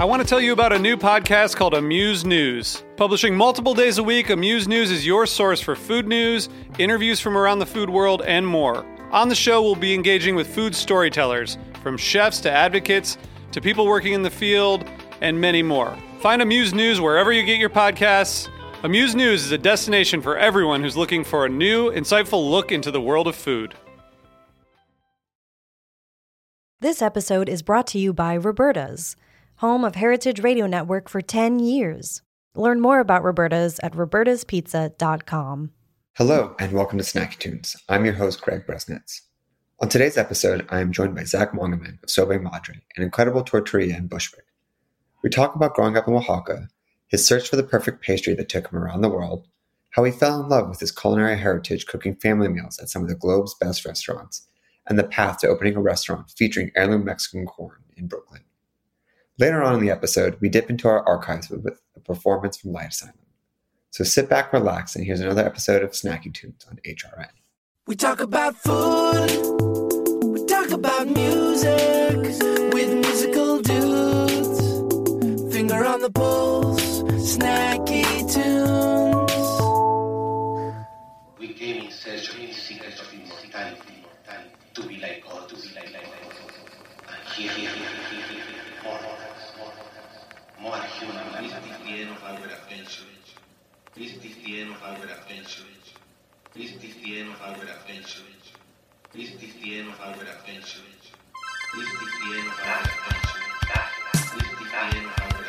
I want to tell you about a new podcast called Amuse News. Publishing multiple days a week, Amuse News is your source for food news, interviews from around the food world, and more. On the show, we'll be engaging with food storytellers, from chefs to advocates to people working in the field, and many more. Find Amuse News wherever you get your podcasts. Amuse News is a destination for everyone who's looking for a new, insightful look into the world of food. This episode is brought to you by Roberta's, home of Heritage Radio Network for 10 years. Learn more about Roberta's at robertaspizza.com. Hello, and welcome to Snacky Tunes. I'm your host, Greg Bresnitz. On today's episode, I am joined by Zach Wangerman of Sobe Madre, an incredible tortilleria in Bushwick. We talk about growing up in Oaxaca, his search for the perfect pastry that took him around the world, how he fell in love with his culinary heritage cooking family meals at some of the globe's best restaurants, and the path to opening a restaurant featuring heirloom Mexican corn in Brooklyn. Later on in the episode, we dip into our archives with a performance from Light Asylum. So sit back, relax, and here's another episode of Snacky Tunes on HRN. We talk about food, we talk about music, with musical dudes, finger on the pulse, Snacky Tunes. We came in search of the secret of immortality, to be like God, to be like God. And here, more human. Please the end of our adventure. Please the end of our adventure. Please the end of our adventure. Please the end of our adventure. Please the end of our adventure. Please the end of our adventure.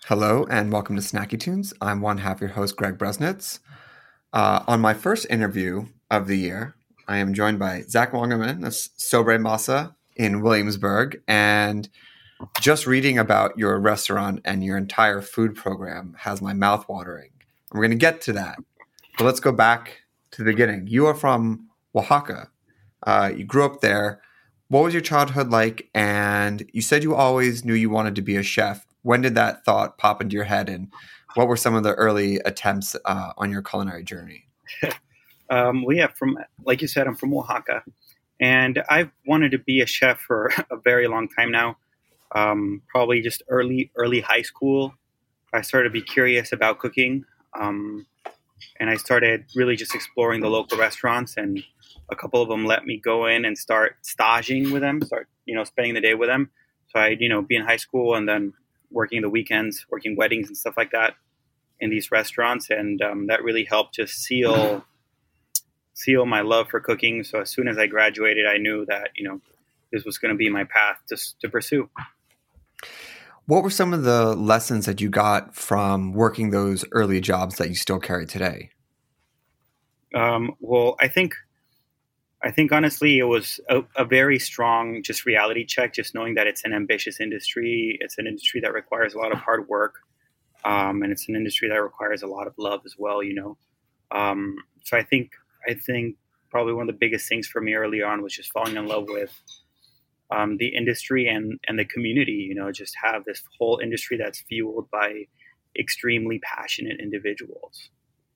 Hello and welcome to Snacky Tunes. I'm one half your host, Greg Bresnitz. On my first interview of the year, I am joined by Zach Wangerman of Sobre Masa in Williamsburg. And just reading about your restaurant and your entire food program has my mouth watering. We're going to get to that. But let's go back to the beginning. You are from Oaxaca. You grew up there. What was your childhood like? And you said you always knew you wanted to be a chef. When did that thought pop into your head? And what were some of the early attempts on your culinary journey? Like you said, I'm from Oaxaca. And I've wanted to be a chef for a very long time now. Probably just early high school. I started to be curious about cooking. And I started really just exploring the local restaurants, and a couple of them let me go in and start staging with them, spending the day with them. So I'd, be in high school and then working the weekends, working weddings and stuff like that in these restaurants. And that really helped just seal my love for cooking. So as soon as I graduated, I knew that, this was going to be my path to pursue. What were some of the lessons that you got from working those early jobs that you still carry today? Well, I think honestly, it was a very strong just reality check, just knowing that it's an ambitious industry. It's an industry that requires a lot of hard work. And it's an industry that requires a lot of love as well, So I think probably one of the biggest things for me early on was just falling in love with the industry and the community, just have this whole industry that's fueled by extremely passionate individuals.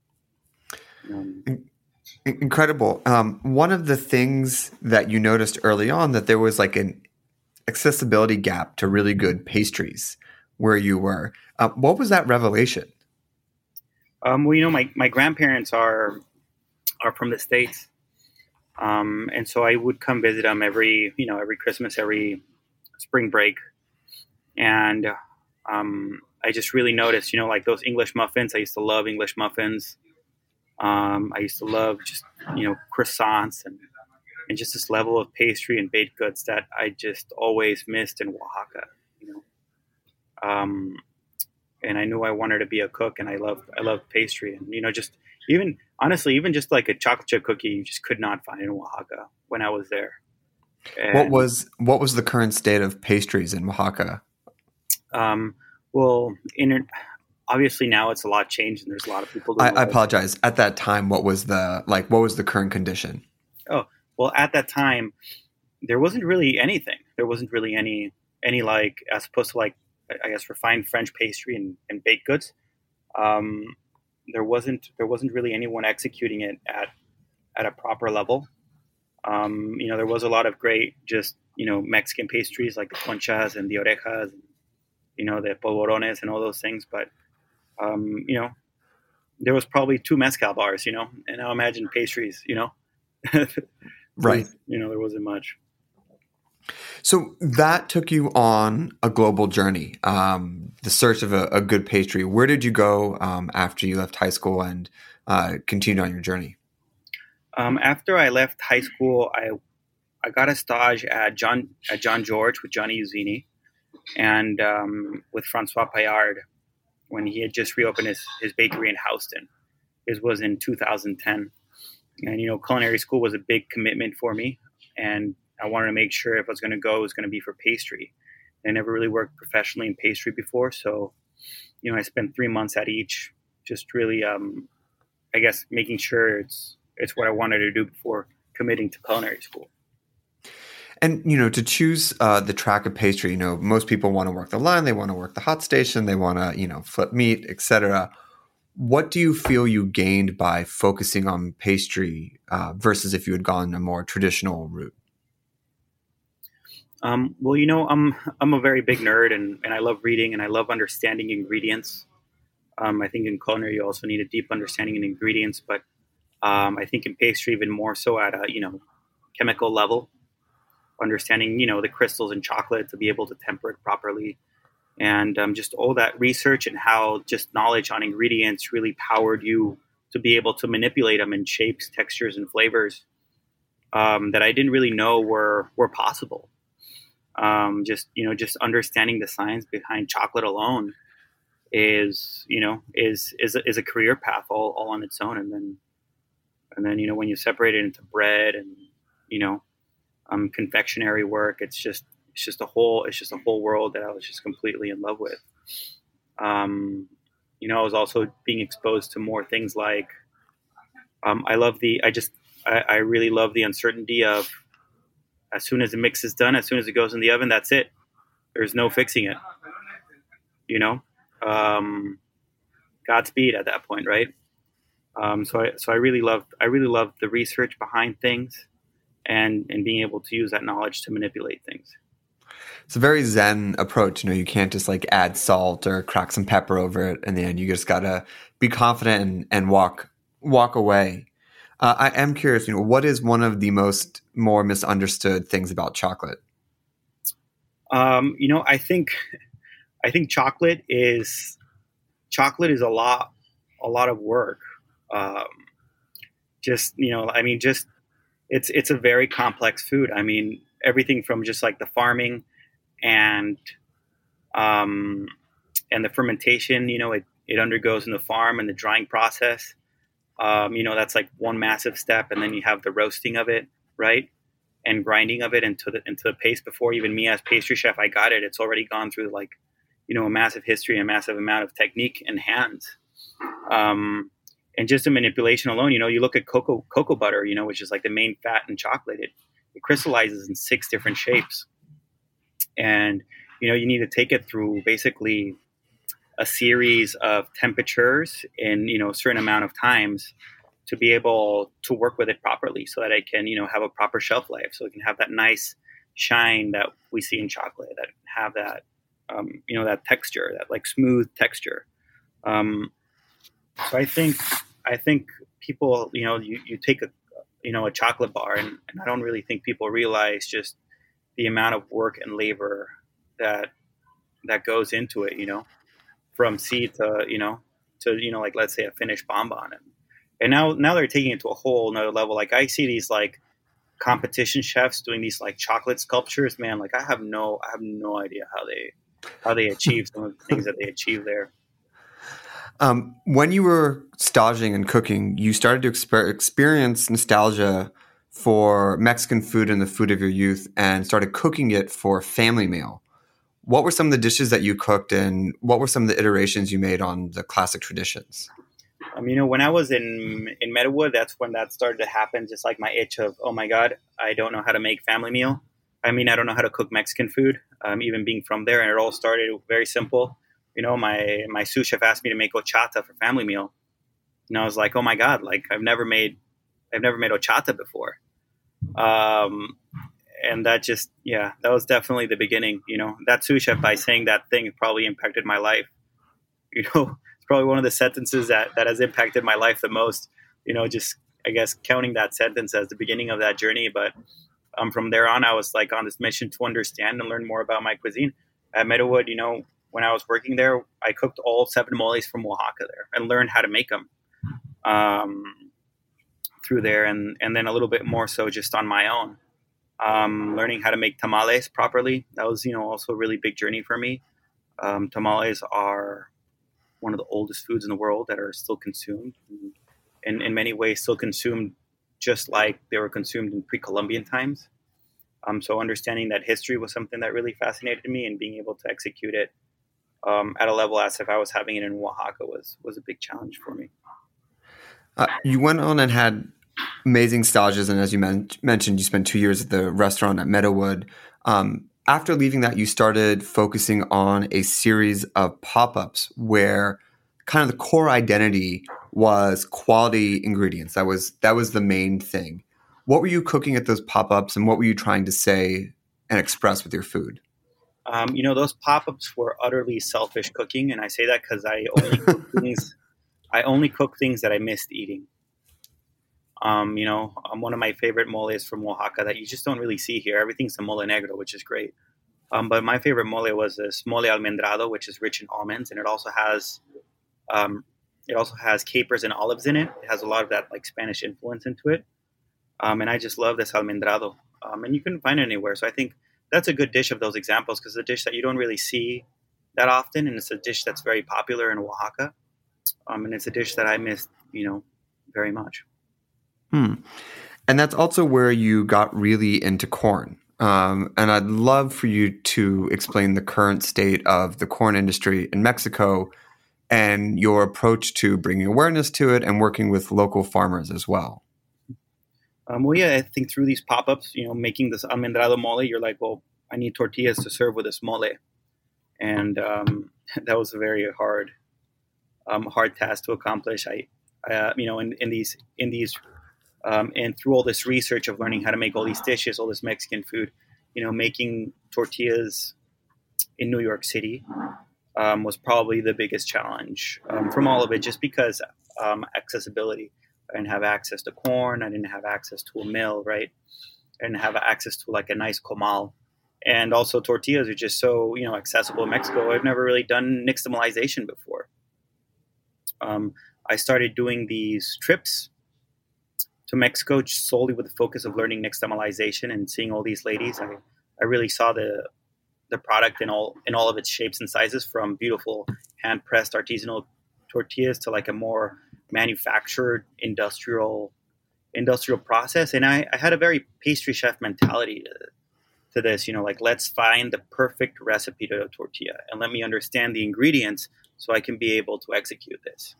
Incredible. One of the things that you noticed early on that there was like an accessibility gap to really good pastries where you were. What was that revelation? Well, my grandparents are from the States. And so I would come visit them every Christmas, every spring break. And I just really noticed, like those English muffins. I used to love English muffins. I used to love just, croissants and just this level of pastry and baked goods that I just always missed in Oaxaca, and I knew I wanted to be a cook, and I loved pastry, and, just even just like a chocolate chip cookie, you just could not find in Oaxaca when I was there. And, what was the current state of pastries in Oaxaca? Obviously now it's a lot changed and there's a lot of people. I apologize. At that time, what was the current condition? Oh, well, at that time, there wasn't really anything. There wasn't really any like, as opposed to like, I guess, refined French pastry and baked goods. There wasn't really anyone executing it at a proper level. There was a lot of great, just, Mexican pastries like the conchas and the orejas, and, the polvorones and all those things. But, there was probably 2 mezcal bars, and now imagine pastries, Right. There wasn't much. So that took you on a global journey, the search of a good pastry. Where did you go after you left high school and continued on your journey? After I left high school, I got a stage at John George with Johnny Uzzini and with Francois Paillard when he had just reopened his bakery in Houston. This was in 2010. And, culinary school was a big commitment for me. And I wanted to make sure if I was going to go, it was going to be for pastry. I never really worked professionally in pastry before. So, I spent 3 months at each, just really, I guess, making sure it's what I wanted to do before committing to culinary school. And, to choose the track of pastry, most people want to work the line, they want to work the hot station, they want to, flip meat, etc. What do you feel you gained by focusing on pastry versus if you had gone a more traditional route? Well, I'm a very big nerd and I love reading and I love understanding ingredients. I think in culinary, you also need a deep understanding in ingredients, but I think in pastry, even more so at a, chemical level, understanding, the crystals in chocolate to be able to temper it properly. And just all that research and how just knowledge on ingredients really powered you to be able to manipulate them in shapes, textures, and flavors that I didn't really know were possible. Just understanding the science behind chocolate alone is, is a career path all on its own. And then, when you separate it into bread and, confectionery work, it's just a whole world that I was just completely in love with. I was also being exposed to more things like, I really love the uncertainty of, as soon as the mix is done, as soon as it goes in the oven, that's it. There's no fixing it, Godspeed at that point. Right. So I really loved the research behind things and being able to use that knowledge to manipulate things. It's a very Zen approach. You can't just like add salt or crack some pepper over it in the end. You just gotta be confident and walk away. I am curious, what is one of the more misunderstood things about chocolate? I think chocolate is a lot of work. It's a very complex food. I mean, everything from just like the farming and the fermentation, it undergoes in the farm and the drying process. That's like one massive step. And then you have the roasting of it, right? And grinding of it into the paste. Before even me as pastry chef, I got it. It's already gone through like, a massive history, a massive amount of technique and hands. And just the manipulation alone, you look at cocoa butter, which is like the main fat in chocolate. It crystallizes in 6 different shapes. And, you need to take it through basically a series of temperatures in, a certain amount of times to be able to work with it properly so that it can, have a proper shelf life. So it can have that nice shine that we see in chocolate, that have that, that texture, that like smooth texture. So I think people, you take a chocolate bar and I don't really think people realize just the amount of work and labor that goes into it, from seed to, like, let's say a finished bonbon. And now they're taking it to a whole nother level. Like I see these like competition chefs doing these like chocolate sculptures, man. Like I have no idea how they achieve some of the things that they achieve there. When you were staging and cooking, you started to experience nostalgia for Mexican food and the food of your youth and started cooking it for a family meal. What were some of the dishes that you cooked and what were some of the iterations you made on the classic traditions? When I was in Meadowood, that's when that started to happen. Just like my itch of, oh my God, I don't know how to make family meal. I don't know how to cook Mexican food, even being from there. And it all started very simple. My sous chef asked me to make horchata for family meal. And I was like, oh my God, like I've never made horchata before. And that just, that was definitely the beginning. That sous chef, by saying that thing, probably impacted my life. It's probably one of the sentences that has impacted my life the most, just, I guess, counting that sentence as the beginning of that journey. But from there on, I was like on this mission to understand and learn more about my cuisine. At Meadowood, when I was working there, I cooked all 7 moles from Oaxaca there and learned how to make them through there. And then a little bit more so just on my own, learning how to make tamales properly. That was, also a really big journey for me. Tamales are one of the oldest foods in the world that are still consumed and in many ways still consumed just like they were consumed in pre-Columbian times. So understanding that history was something that really fascinated me, and being able to execute it at a level as if I was having it in Oaxaca was a big challenge for me. You went on and had amazing stages, and as you mentioned, you spent 2 years at the restaurant at Meadowood. After leaving that, you started focusing on a series of pop-ups where kind of the core identity was quality ingredients. That was the main thing. What were you cooking at those pop-ups, and what were you trying to say and express with your food? Those pop-ups were utterly selfish cooking, and I say that because I only cook things that I missed eating. One of my favorite moles from Oaxaca that you just don't really see here. Everything's a mole negro, which is great. But my favorite mole was this mole almendrado, which is rich in almonds, and it also has capers and olives in it. It has a lot of that like Spanish influence into it. And I just love this almendrado. And you couldn't find it anywhere. So I think that's a good dish of those examples, because it's a dish that you don't really see that often, and it's a dish that's very popular in Oaxaca, and it's a dish that I miss, very much. And that's also where you got really into corn. And I'd love for you to explain the current state of the corn industry in Mexico and your approach to bringing awareness to it and working with local farmers as well. I think through these pop-ups, making this almendrado mole, you're like, well, I need tortillas to serve with this mole. And that was a very hard task to accomplish. And through all this research of learning how to make all these dishes, all this Mexican food, making tortillas in New York City was probably the biggest challenge from all of it, just because accessibility. I didn't have access to corn. I didn't have access to a mill, right? I didn't have access to like a nice comal. And also tortillas are just so, accessible in Mexico. I've never really done nixtamalization before. I started doing these trips to Mexico solely with the focus of learning nixtamalization and seeing all these ladies. I really saw the product in all of its shapes and sizes, from beautiful hand pressed artisanal tortillas to like a more manufactured industrial process. And I had a very pastry chef mentality to this, like, let's find the perfect recipe to a tortilla and let me understand the ingredients so I can be able to execute this.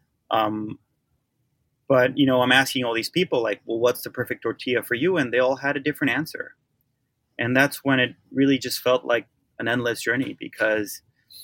But, I'm asking all these people, like, well, what's the perfect tortilla for you? And they all had a different answer. And that's when it really just felt like an endless journey, because,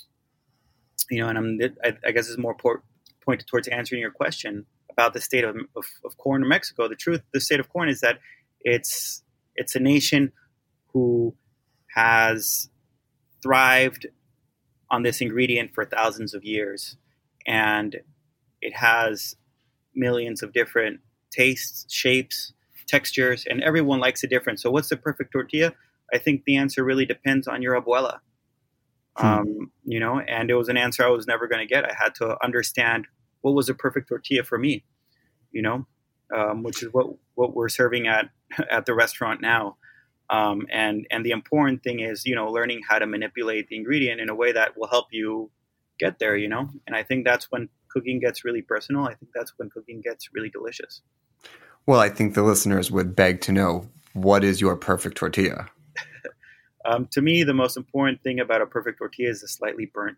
and I guess it's more pointed towards answering your question about the state of corn in Mexico. The state of corn is that it's a nation who has thrived on this ingredient for thousands of years. And it has millions of different tastes, shapes, textures, and everyone likes it different. So what's the perfect tortilla? I think the answer really depends on your abuela. And it was an answer I was never going to get. I had to understand what was a perfect tortilla for me, which is what we're serving at the restaurant now. And the important thing is, learning how to manipulate the ingredient in a way that will help you get there, and I think that's when cooking gets really personal. I think that's when cooking gets really delicious. Well, I think the listeners would beg to know, what is your perfect tortilla? To me, the most important thing about a perfect tortilla is the slightly burnt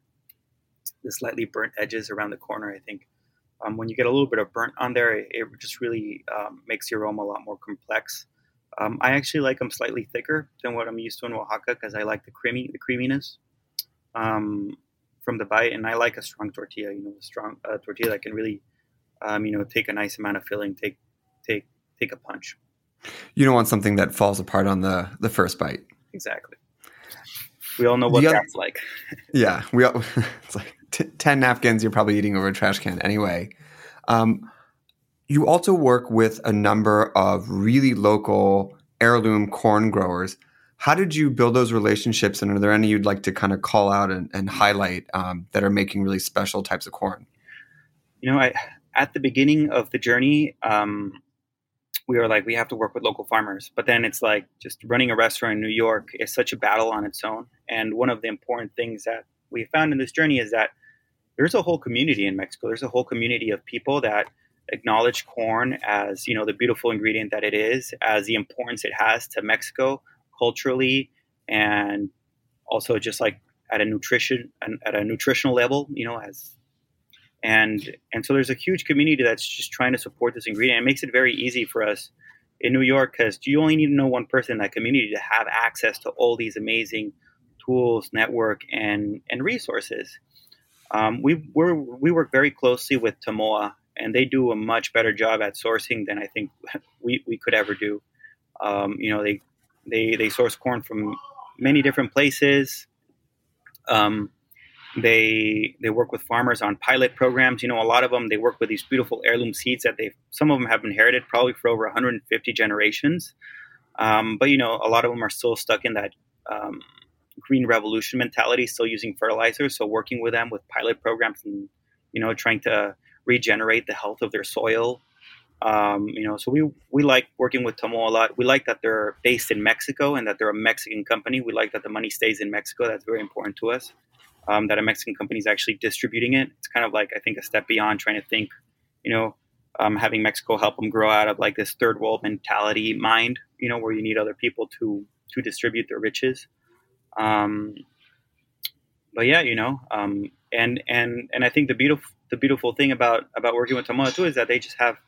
edges around the corner. I think when you get a little bit of burnt on there, it just really makes the aroma a lot more complex. I actually like them slightly thicker than what I'm used to in Oaxaca, because I like the creaminess from the bite, and I like a strong tortilla. A strong tortilla that can really, take a nice amount of filling, take a punch. You don't want something that falls apart on the first bite. Exactly. We all know what that's like. Yeah, it's like 10 napkins you're probably eating over a trash can anyway. You also work with a number of really local heirloom corn growers. How did you build those relationships, and are there any you'd like to kind of call out and highlight that are making really special types of corn? At the beginning of the journey, we were like, we have to work with local farmers. But then it's like, just running a restaurant in New York is such a battle on its own. And one of the important things that we found in this journey is that there's a whole community in Mexico. There's a whole community of people that acknowledge corn as, the beautiful ingredient that it is, as the importance it has to Mexico culturally, and also just like at a nutritional level, and so there's a huge community that's just trying to support this ingredient. It makes it very easy for us in New York, because you only need to know one person in that community to have access to all these amazing tools, network, and resources. We work very closely with Tamoa, and they do a much better job at sourcing than I think we could ever do. They source corn from many different places. They work with farmers on pilot programs. A lot of them, they work with these beautiful heirloom seeds that some of them have inherited probably for over 150 generations. But a lot of them are still stuck in that green revolution mentality, still using fertilizers. So working with them with pilot programs and, trying to regenerate the health of their soil. So we like working with Tamoa a lot. We like that they're based in Mexico and that they're a Mexican company. We like that the money stays in Mexico. That's very important to us. that a Mexican company is actually distributing it. It's kind of like, I think, a step beyond trying to think, having Mexico help them grow out of like this third world mentality mind, where you need other people to distribute their riches. But yeah, and I think the beautiful thing about working with Tomoda is that they just have,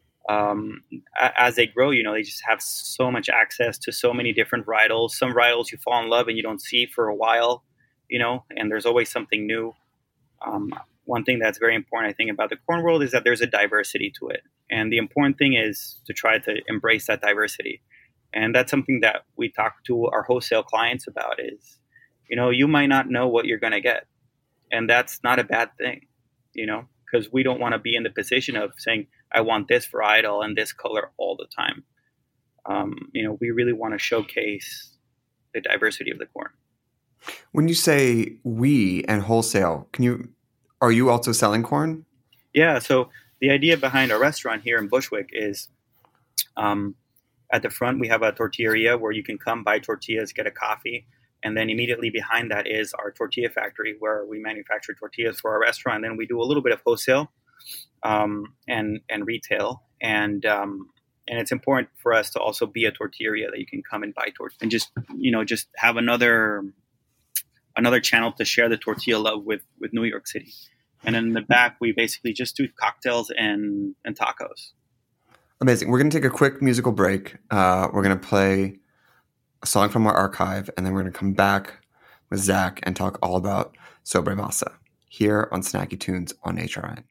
as they grow, they just have so much access to so many different varietals. Some varietals you fall in love and you don't see for a while, and there's always something new. One thing that's very important, I think, about the corn world is that there's a diversity to it. And the important thing is to try to embrace that diversity. And that's something that we talk to our wholesale clients about is, you might not know what you're going to get. And that's not a bad thing, because we don't want to be in the position of saying, I want this varietal and this color all the time. We really want to showcase the diversity of the corn. When you say we and wholesale, are you also selling corn? Yeah. So the idea behind our restaurant here in Bushwick is, at the front, we have a tortilleria where you can come buy tortillas, get a coffee. And then immediately behind that is our tortilla factory where we manufacture tortillas for our restaurant. And then we do a little bit of wholesale and retail. And it's important for us to also be a tortilleria that you can come and buy tortillas and just have another channel to share the tortilla love with New York City. And then in the back, we basically just do cocktails and tacos. Amazing. We're going to take a quick musical break. We're going to play a song from our archive, and then we're going to come back with Zach and talk all about Sobremesa here on Snacky Tunes on HRN.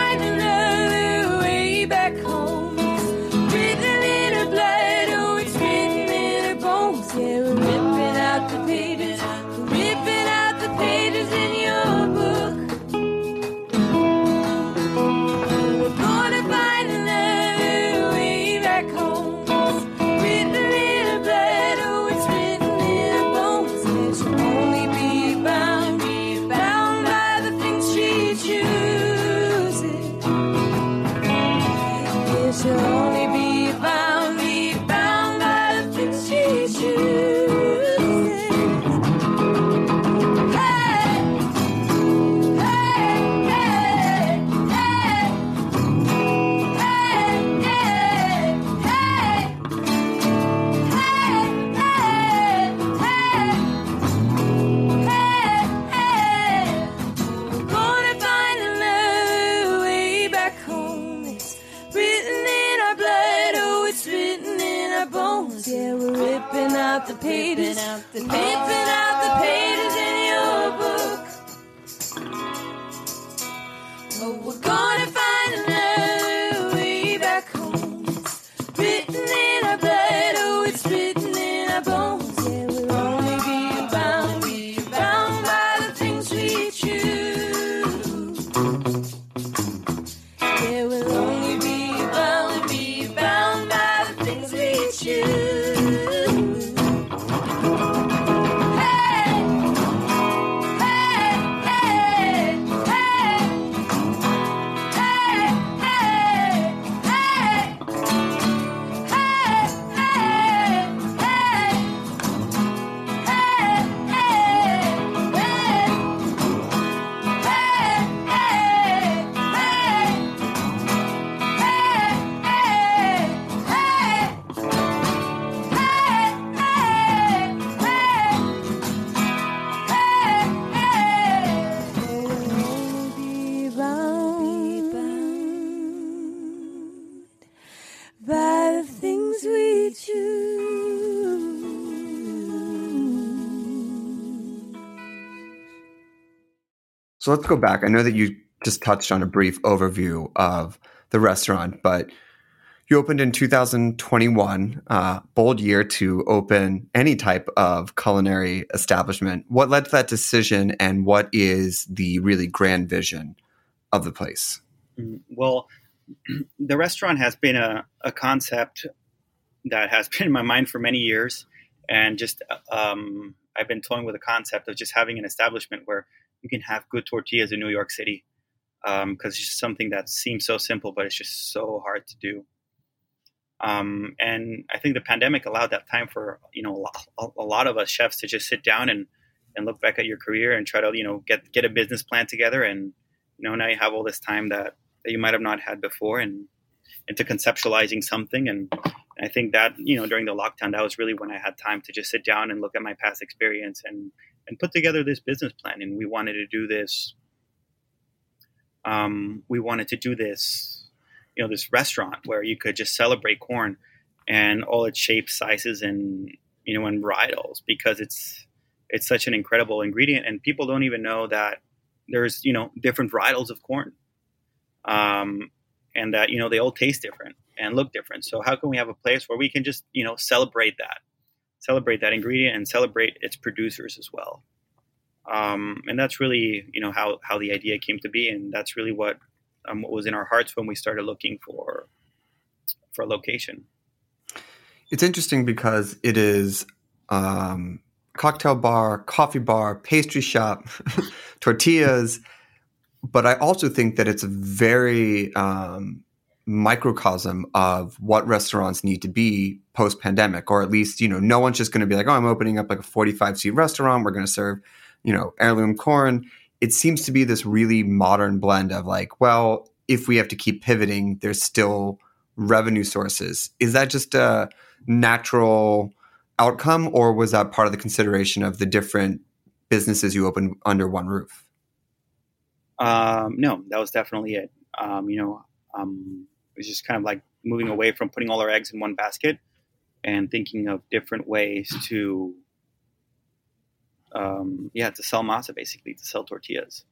Written in her blood, oh, it's written Yeah, we're ripping out the pages, ripping out the pages in your book. Oh, we're gonna find another way back home. It's written in our blood, oh, it's written in our bones. Yeah, we'll only be bound by the things we choose. Yeah, we'll only be bound by the things we choose. Hey, hey, hey, hey, by the things we choose. So let's go back. I know that you just touched on a brief overview of the restaurant, but you opened in 2021, bold year to open any type of culinary establishment. What led to that decision, and what is the really grand vision of the place? Well, the restaurant has been a concept that has been in my mind for many years. And just I've been toying with the concept of just having an establishment where you can have good tortillas in New York City, because it's just something that seems so simple, but it's just so hard to do. And I think the pandemic allowed that time for, a lot of us chefs to just sit down and look back at your career and try to, get a business plan together. And, now you have all this time that you might have not had before, and into conceptualizing something. And I think that, during the lockdown, that was really when I had time to just sit down and look at my past experience and put together this business plan. And we wanted to do this. This restaurant where you could just celebrate corn and all its shapes, sizes, and varietals, because it's such an incredible ingredient, and people don't even know that there's different varietals of corn, and that they all taste different and look different. So how can we have a place where we can just celebrate that ingredient and celebrate its producers as well? And that's really how the idea came to be, and that's really what was in our hearts when we started looking for a location. It's interesting because it is cocktail bar, coffee bar, pastry shop, tortillas, but I also think that it's a very microcosm of what restaurants need to be post-pandemic, or at least, no one's just going to be like, oh, I'm opening up like a 45-seat restaurant. We're going to serve, heirloom corn. It seems to be this really modern blend of like, well, if we have to keep pivoting, there's still revenue sources. Is that just a natural outcome, or was that part of the consideration of the different businesses you opened under one roof? No, that was definitely it. It was just kind of like moving away from putting all our eggs in one basket and thinking of different ways to sell masa, basically, to sell tortillas.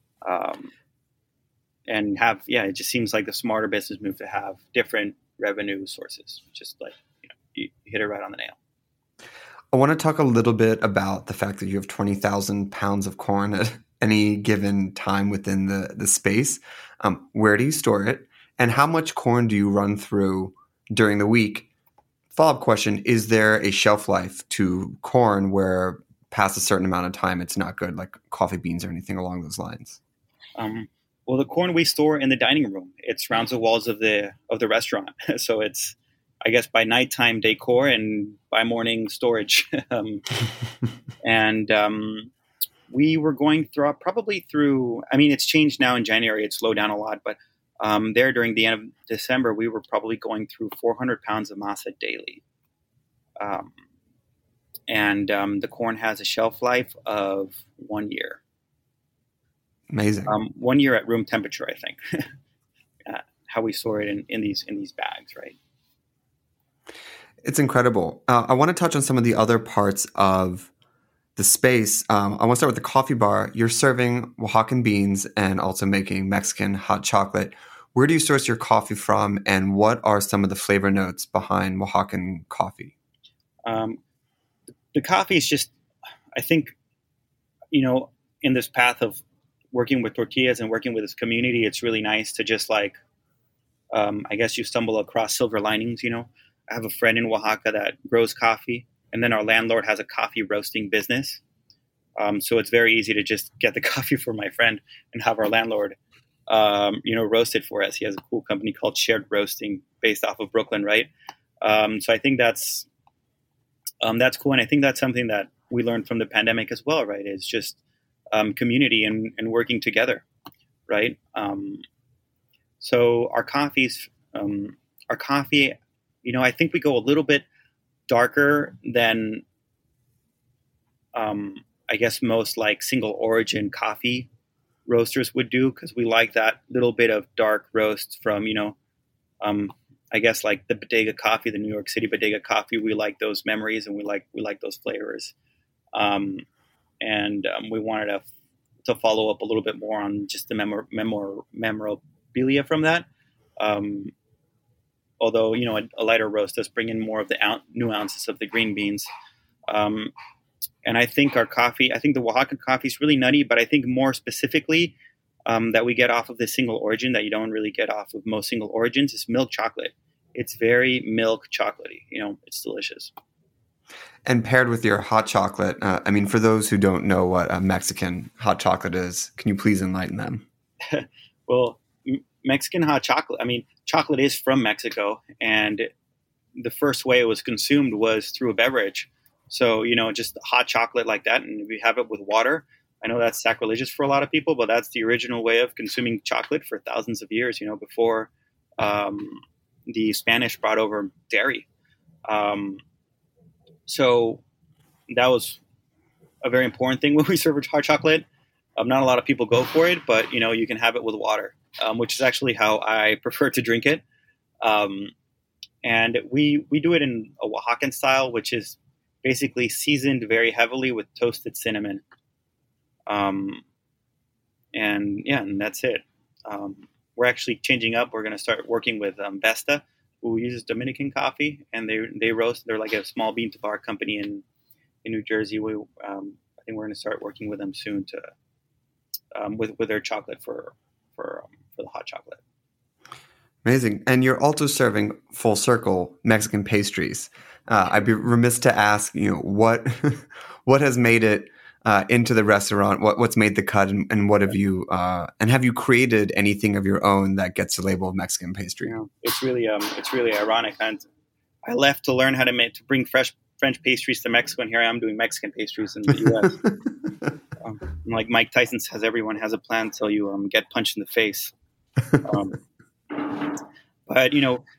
And have, it just seems like the smarter business move to have different revenue sources. Just like, you hit it right on the nail. I want to talk a little bit about the fact that you have 20,000 pounds of corn at any given time within the space. Where do you store it? And how much corn do you run through during the week? Follow-up question, is there a shelf life to corn where past a certain amount of time it's not good, like coffee beans or anything along those lines? Well, the corn we store in the dining room, it surrounds the walls of the restaurant. So it's, I guess, by nighttime decor and by morning storage. We were going through, it's changed now in January. It's slowed down a lot. But during the end of December, we were probably going through 400 pounds of masa daily. The corn has a shelf life of 1 year. Amazing. 1 year at room temperature, I think. How we store it in these bags, right? It's incredible. I want to touch on some of the other parts of the space. I want to start with the coffee bar. You're serving Oaxacan beans and also making Mexican hot chocolate. Where do you source your coffee from, and what are some of the flavor notes behind Oaxacan coffee? The coffee is just, I think, in this path of working with tortillas and working with this community, it's really nice to just I guess you stumble across silver linings. I have a friend in Oaxaca that grows coffee, and then our landlord has a coffee roasting business. So it's very easy to just get the coffee for my friend and have our landlord, roast it for us. He has a cool company called Shared Roasting based off of Brooklyn, right? So I think that's cool. And I think that's something that we learned from the pandemic as well, right? It's just community and working together, right? So our coffee, I think we go a little bit darker than, I guess most like single origin coffee roasters would do, because we like that little bit of dark roast from, I guess like the Bodega coffee, the New York City Bodega coffee. We like those memories and we like those flavors. We wanted to follow up a little bit more on just the memorabilia from that. Although, a lighter roast does bring in more of the nuances of the green beans. And I think the Oaxacan coffee is really nutty, but I think more specifically that we get off of the single origin that you don't really get off of most single origins is milk chocolate. It's very milk chocolatey. It's delicious. And paired with your hot chocolate, for those who don't know what a Mexican hot chocolate is, can you please enlighten them? Well, Mexican hot chocolate, chocolate is from Mexico, and the first way it was consumed was through a beverage. So, just hot chocolate like that, and we have it with water. I know that's sacrilegious for a lot of people, but that's the original way of consuming chocolate for thousands of years, before the Spanish brought over dairy. So that was a very important thing when we serve hot chocolate. Not a lot of people go for it, but, you can have it with water, which is actually how I prefer to drink it. And we do it in a Oaxacan style, which is basically seasoned very heavily with toasted cinnamon. And that's it. We're actually changing up. We're going to start working with Vesta, who uses Dominican coffee, and they roast. They're like a small bean to bar company in New Jersey. I think we're going to start working with them soon to with their chocolate for the hot chocolate. Amazing. And you're also serving full circle Mexican pastries. I'd be remiss to ask, what has made it into the restaurant? What's made the cut, and what have you created anything of your own that gets the label of Mexican pastry? It's really ironic. And I left to learn how to bring fresh French pastries to Mexico, and here I am doing Mexican pastries in the U.S. Like Mike Tyson says, everyone has a plan until you get punched in the face. But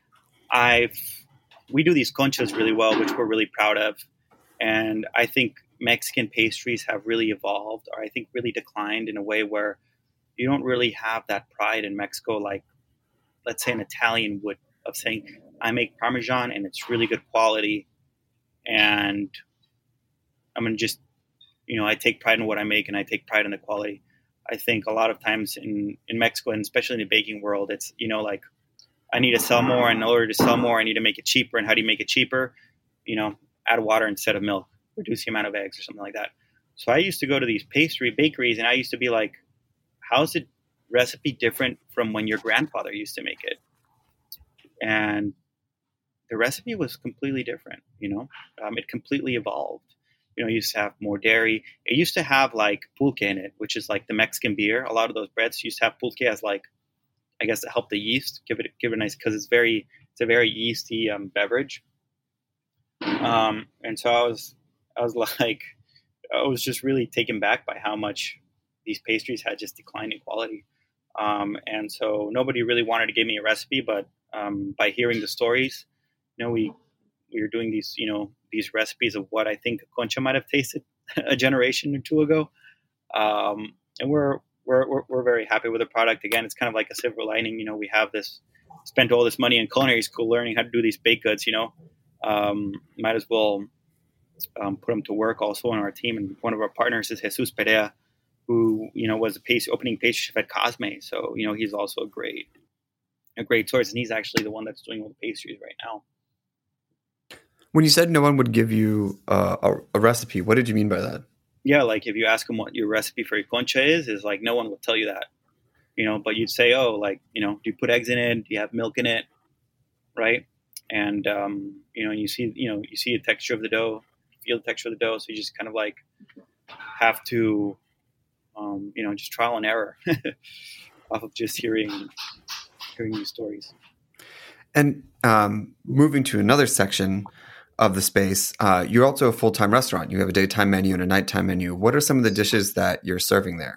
we do these conchas really well, which we're really proud of, and I think Mexican pastries have really evolved, or I think really declined in a way where you don't really have that pride in Mexico, like let's say an Italian would, of saying, I make Parmesan and it's really good quality, and I'm going to just, I take pride in what I make and I take pride in the quality. I think a lot of times in Mexico, and especially in the baking world, it's, like I need to sell more, and in order to sell more, I need to make it cheaper. And how do you make it cheaper? Add water instead of milk, reduce the amount of eggs or something like that. So I used to go to these bakeries, and I used to be like, how's the recipe different from when your grandfather used to make it? And the recipe was completely different, it completely evolved. It used to have more dairy. It used to have like pulque in it, which is like the Mexican beer. A lot of those breads used to have pulque as like, I guess, to help the yeast, give it a nice, because it's a very yeasty beverage. And so I was like, I was just really taken back by how much these pastries had just declined in quality. And so nobody really wanted to give me a recipe, but by hearing the stories, we were doing these, these recipes of what I think concha might have tasted a generation or two ago. And we're very happy with the product. Again, it's kind of like a silver lining. We have spent all this money in culinary school learning how to do these baked goods, Might as well put him to work also on our team. And one of our partners is Jesus Perea, who was opening pastry chef at Cosme. So he's also a great source, and he's actually the one that's doing all the pastries right now. When you said no one would give you a recipe, what did you mean by that? Yeah, like if you ask them what your recipe for your concha is like no one will tell you that. But you'd say, oh, like, do you put eggs in it? Do you have milk in it? Right. And, you see the texture of the dough, feel the texture of the dough. So you just kind of like have to, just trial and error off of just hearing these stories. And moving to another section of the space, you're also a full-time restaurant. You have a daytime menu and a nighttime menu. What are some of the dishes that you're serving there?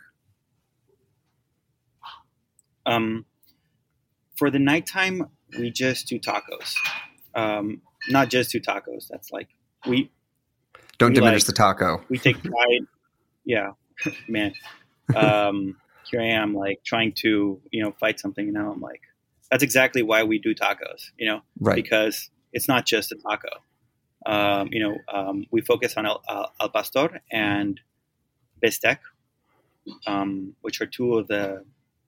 For the nighttime, we just do tacos. Not just do tacos. That's like don't diminish the taco. We take pride. Yeah, man. Here I am, like trying to fight something. Now I'm like, that's exactly why we do tacos. Right? Because it's not just a taco. We focus on al pastor and bistec, which are two of the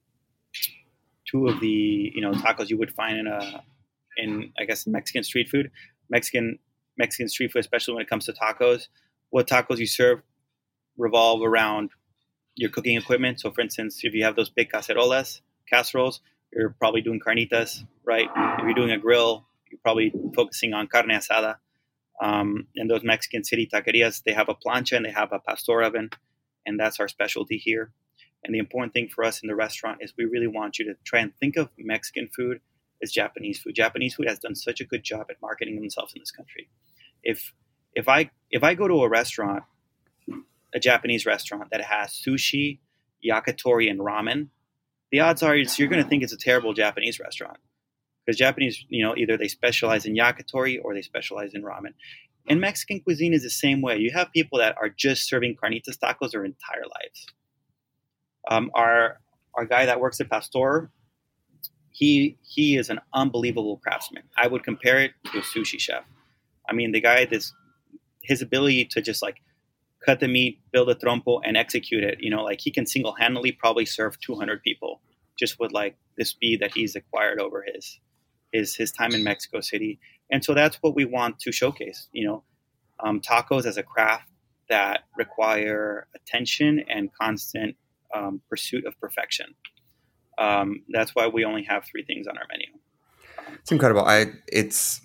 tacos you would find in I guess Mexican street food. Mexican street food, especially when it comes to tacos. What tacos you serve revolve around your cooking equipment. So, for instance, if you have those big casseroles, you're probably doing carnitas, right? If you're doing a grill, you're probably focusing on carne asada. And those Mexican city taquerias, they have a plancha and they have a pastor oven, and that's our specialty here. And the important thing for us in the restaurant is we really want you to try and think of Mexican food as Japanese food. Japanese food has done such a good job at marketing themselves in this country. If I go to a restaurant, a Japanese restaurant that has sushi, yakitori, and ramen, the odds are you're going to think it's a terrible Japanese restaurant. Because Japanese, either they specialize in yakitori or they specialize in ramen. And Mexican cuisine is the same way. You have people that are just serving carnitas tacos their entire lives. Our guy that works at Pastor, he is an unbelievable craftsman. I would compare it to a sushi chef. I mean, the guy, his ability to just like cut the meat, build a trompo, and execute it. Like he can single-handedly probably serve 200 people just with like the speed that he's acquired over his time in Mexico City. And so that's what we want to showcase. Tacos as a craft that require attention and constant pursuit of perfection. That's why we only have 3 things on our menu. It's incredible. It's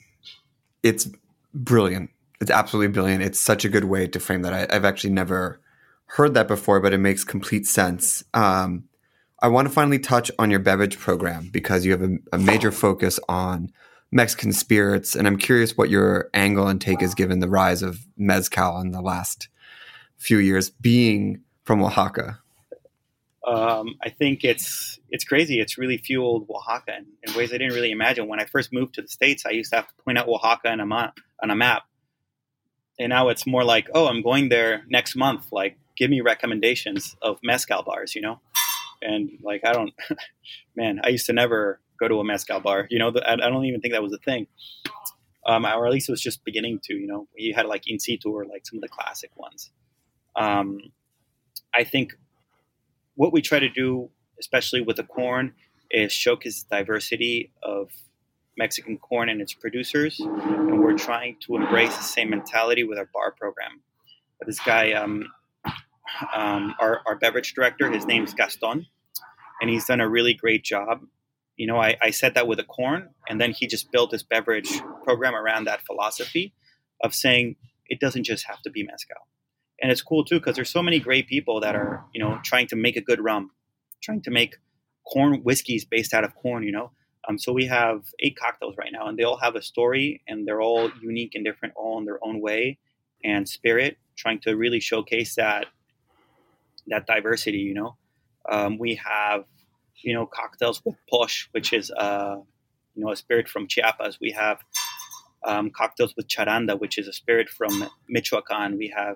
brilliant. It's absolutely brilliant. It's such a good way to frame that. I've actually never heard that before, but it makes complete sense. I want to finally touch on your beverage program because you have a major focus on Mexican spirits, and I'm curious what your angle and take is given the rise of mezcal in the last few years, being from Oaxaca. I think it's crazy. It's really fueled Oaxaca in ways I didn't really imagine. When I first moved to the States, I used to have to point out Oaxaca on a map. And now it's more like, oh, I'm going there next month. Like, give me recommendations of mezcal bars, And like, I used to never go to a mezcal bar. I don't even think that was a thing. Or at least it was just beginning to, you had like In Situ or like some of the classic ones. I think what we try to do, especially with the corn, is showcase the diversity of Mexican corn and its producers. And we're trying to embrace the same mentality with our bar program. But this guy, our beverage director, his name's Gaston, and he's done a really great job. I said that with the corn, and then he just built this beverage program around that philosophy of saying it doesn't just have to be mezcal. And it's cool too, because there's so many great people that are, trying to make a good rum, trying to make corn whiskeys based out of corn, So we have 8 cocktails right now, and they all have a story, and they're all unique and different, all in their own way and spirit, trying to really showcase that diversity, We have, cocktails with posh, which is, a spirit from Chiapas. We have cocktails with charanda, which is a spirit from Michoacan. We have,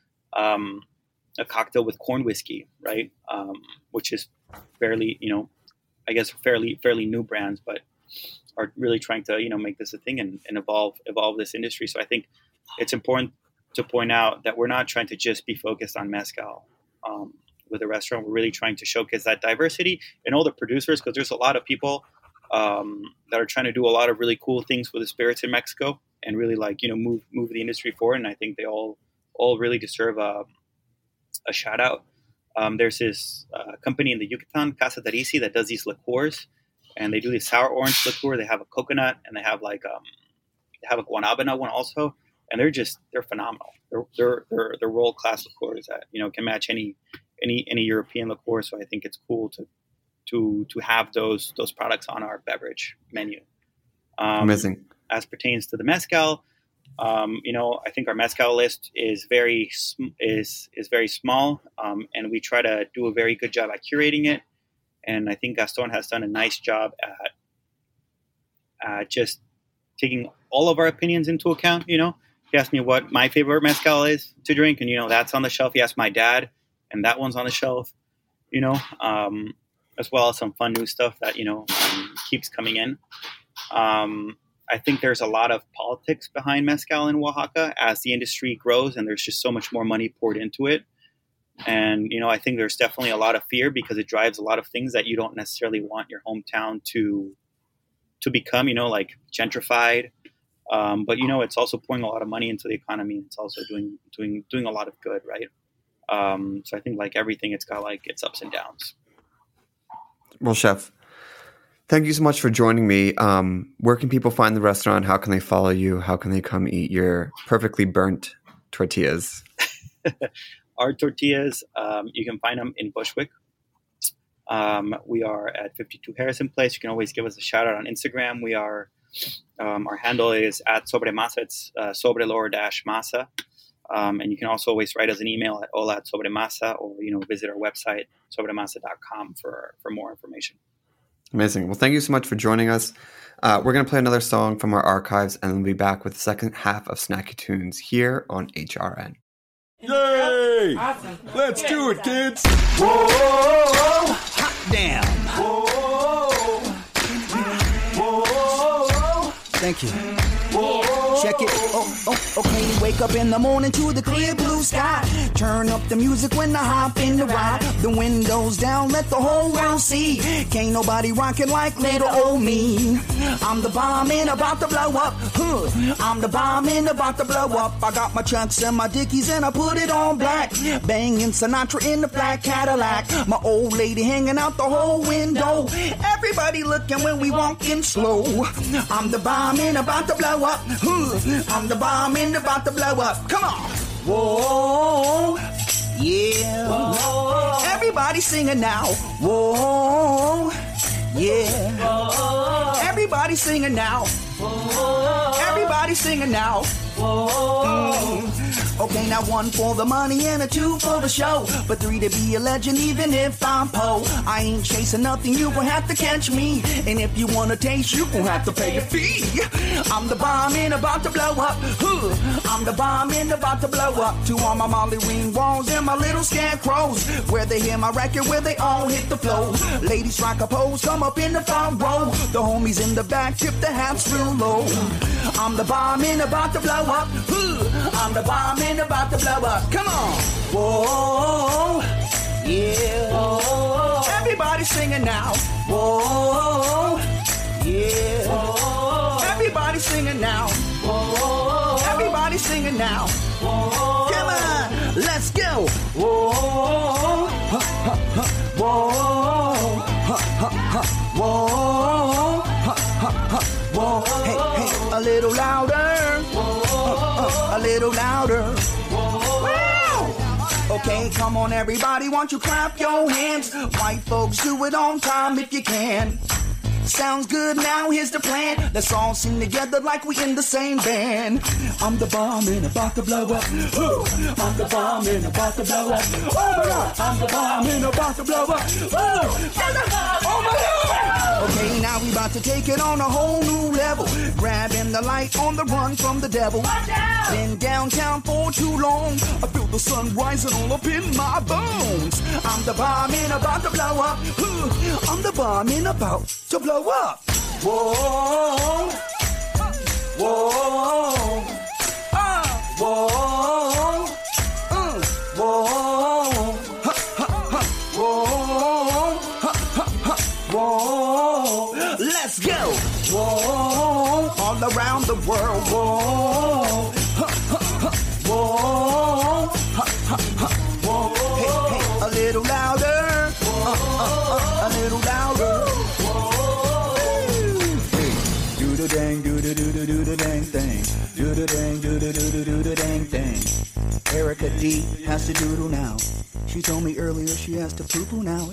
a cocktail with corn whiskey, right? Which is fairly, I guess fairly new brands, but are really trying to, make this a thing and evolve this industry. So I think it's important to point out that we're not trying to just be focused on mezcal with the restaurant. We're really trying to showcase that diversity and all the producers, because there's a lot of people that are trying to do a lot of really cool things with the spirits in Mexico and really move the industry forward. And I think they all really deserve a shout out. There's this company in the Yucatan, Casa Darisi, that does these liqueurs, and they do this sour orange liqueur. They have a coconut, and they have they have a guanabana one also, and they're phenomenal. They're world-class liqueurs that can match any European liqueur. So I think it's cool to have those products on our beverage menu. Amazing. As pertains to the mezcal, I think our mezcal list is very small, and we try to do a very good job at curating it. And I think Gaston has done a nice job at just taking all of our opinions into account. He asked me what my favorite mezcal is to drink, and that's on the shelf. He asked my dad, and that one's on the shelf. As well as some fun new stuff that keeps coming in. I think there's a lot of politics behind mezcal in Oaxaca as the industry grows, and there's just so much more money poured into it. And, I think there's definitely a lot of fear because it drives a lot of things that you don't necessarily want your hometown to become, like gentrified. But, it's also pouring a lot of money into the economy. It's also doing a lot of good, right? So I think like everything, it's got like its ups and downs. Well, Chef, thank you so much for joining me. Where can people find the restaurant? How can they follow you? How can they come eat your perfectly burnt tortillas? Our tortillas, you can find them in Bushwick. We are at 52 Harrison Place. You can always give us a shout out on Instagram. We are, our handle is at Sobremasa. It's Sobrelor-Masa. And you can also always write us an email at hola@sobremasa, or, visit our website, sobremasa.com for more information. Amazing. Well, thank you so much for joining us. We're going to play another song from our archives, and we'll be back with the second half of Snacky Tunes here on HRN. Yay! Awesome. Let's do it, kids! Whoa, hot damn! Whoa, whoa, thank you. Check it. Okay. Wake up in the morning to the clear blue sky. Turn up the music when I hop in the ride. The windows down, let the whole world see. Can't nobody rockin' like little old me. I'm the bomb and about to blow up. I'm the bomb and about to blow up. I got my Chucks and my Dickies and I put it on black. Banging Sinatra in the black Cadillac. My old lady hanging out the whole window. Everybody looking when we walking slow. I'm the bomb and about to blow up. I'm the bomb and about to blow up. Come on. Whoa, yeah. Whoa. Everybody singing now. Whoa, yeah. Whoa. Everybody singing now. Whoa. Everybody singing now. Whoa. Okay, now 1 for the money and a 2 for the show, but 3 to be a legend even if I'm Poe. I ain't chasing nothing, you gon' have to catch me, and if you wanna taste, you gon' have to pay a fee. I'm the bomb and about to blow up. I'm the bomb and about to blow up. To all my Molly Ring walls and my little scarecrows, where they hear my record, where they all hit the flow. Ladies strike a pose, come up in the front row. The homies in the back tip the hats real low. I'm the bomb and about to blow up. I'm the bomb and about to blow up. Come on. Whoa, yeah. Whoa. Everybody singing now. Whoa, yeah. Whoa. Everybody singing now. Whoa. Everybody singing now. Whoa. Come on, let's go. Whoa, ha, ha, ha. Whoa, ha, ha, ha. Whoa, ha, ha, ha. Whoa, hey, hey, a little louder. A little louder. Wow. Okay, come on everybody, won't you clap your hands? White folks, do it on time if you can. Sounds good, now here's the plan. Let's all sing together like we in the same band. I'm the bomb and about to blow up. I'm the bomb and about to blow up. Oh my God, I'm the bomb and about to blow up. Oh my God. Okay, now we about to take it on a whole new level. Grabbing the light on the run from the devil. Been downtown for too long. I feel the sun rising all up in my bones. I'm the bomb and about to blow up. I'm the bomb and about to blow up. Whoa, whoa, whoa, whoa, ha, ha, ha, whoa, ha, ha, ha, whoa. Let's go. Whoa, all around the world. Whoa, ha, ha, ha, whoa, ha, ha, ha, whoa. Hey, hey, a little louder. A little louder. Do the dang, do the do the do the dang thing. Do the dang, do the do the do the dang thing. Erica D has to doodle now. She told me earlier she has to poo poo now.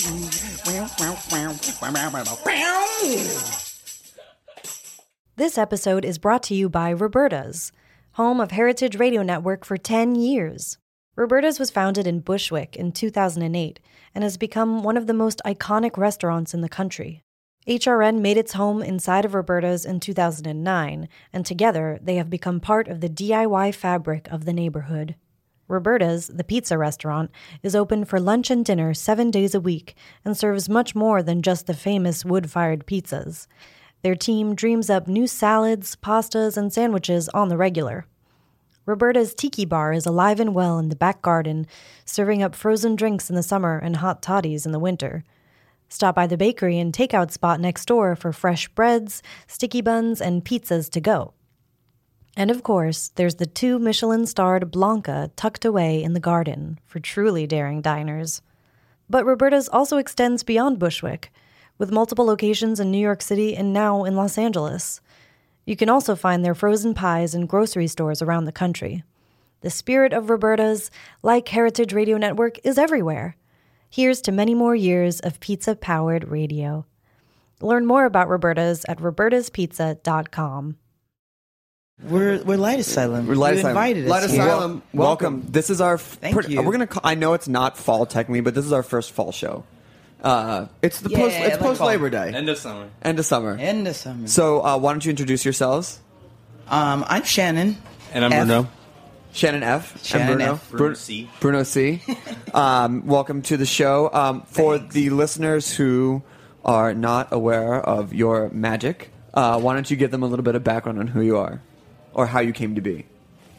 This episode is brought to you by Roberta's, home of Heritage Radio Network for 10 years. Roberta's was founded in Bushwick in 2008 and has become one of the most iconic restaurants in the country. HRN made its home inside of Roberta's in 2009, and together they have become part of the DIY fabric of the neighborhood. Roberta's, the pizza restaurant, is open for lunch and dinner 7 days a week and serves much more than just the famous wood-fired pizzas. Their team dreams up new salads, pastas, and sandwiches on the regular. Roberta's Tiki Bar is alive and well in the back garden, serving up frozen drinks in the summer and hot toddies in the winter. Stop by the bakery and takeout spot next door for fresh breads, sticky buns, and pizzas to go. And of course, there's the 2 Michelin-starred Blanca tucked away in the garden for truly daring diners. But Roberta's also extends beyond Bushwick, with multiple locations in New York City and now in Los Angeles. You can also find their frozen pies in grocery stores around the country. The spirit of Roberta's, like Heritage Radio Network, is everywhere. Here's to many more years of pizza-powered radio. Learn more about Roberta's at robertaspizza.com. We're Light Asylum. We're Light You Asylum. invited us Light here. Asylum. Welcome. This is our. Thank you. We're gonna. I know it's not fall technically, but this is our first fall show. It's the Yeah, post. I It's like post fall. Labor Day. End of summer. End of summer. End of summer. So why don't you introduce yourselves? I'm Shannon. And I'm F. Bruno. Shannon F. Shannon and Bruno. F. Bruno C. Bruno C. Welcome to the show. For the listeners who are not aware of your magic, why don't you give them a little bit of background on who you are, or how you came to be?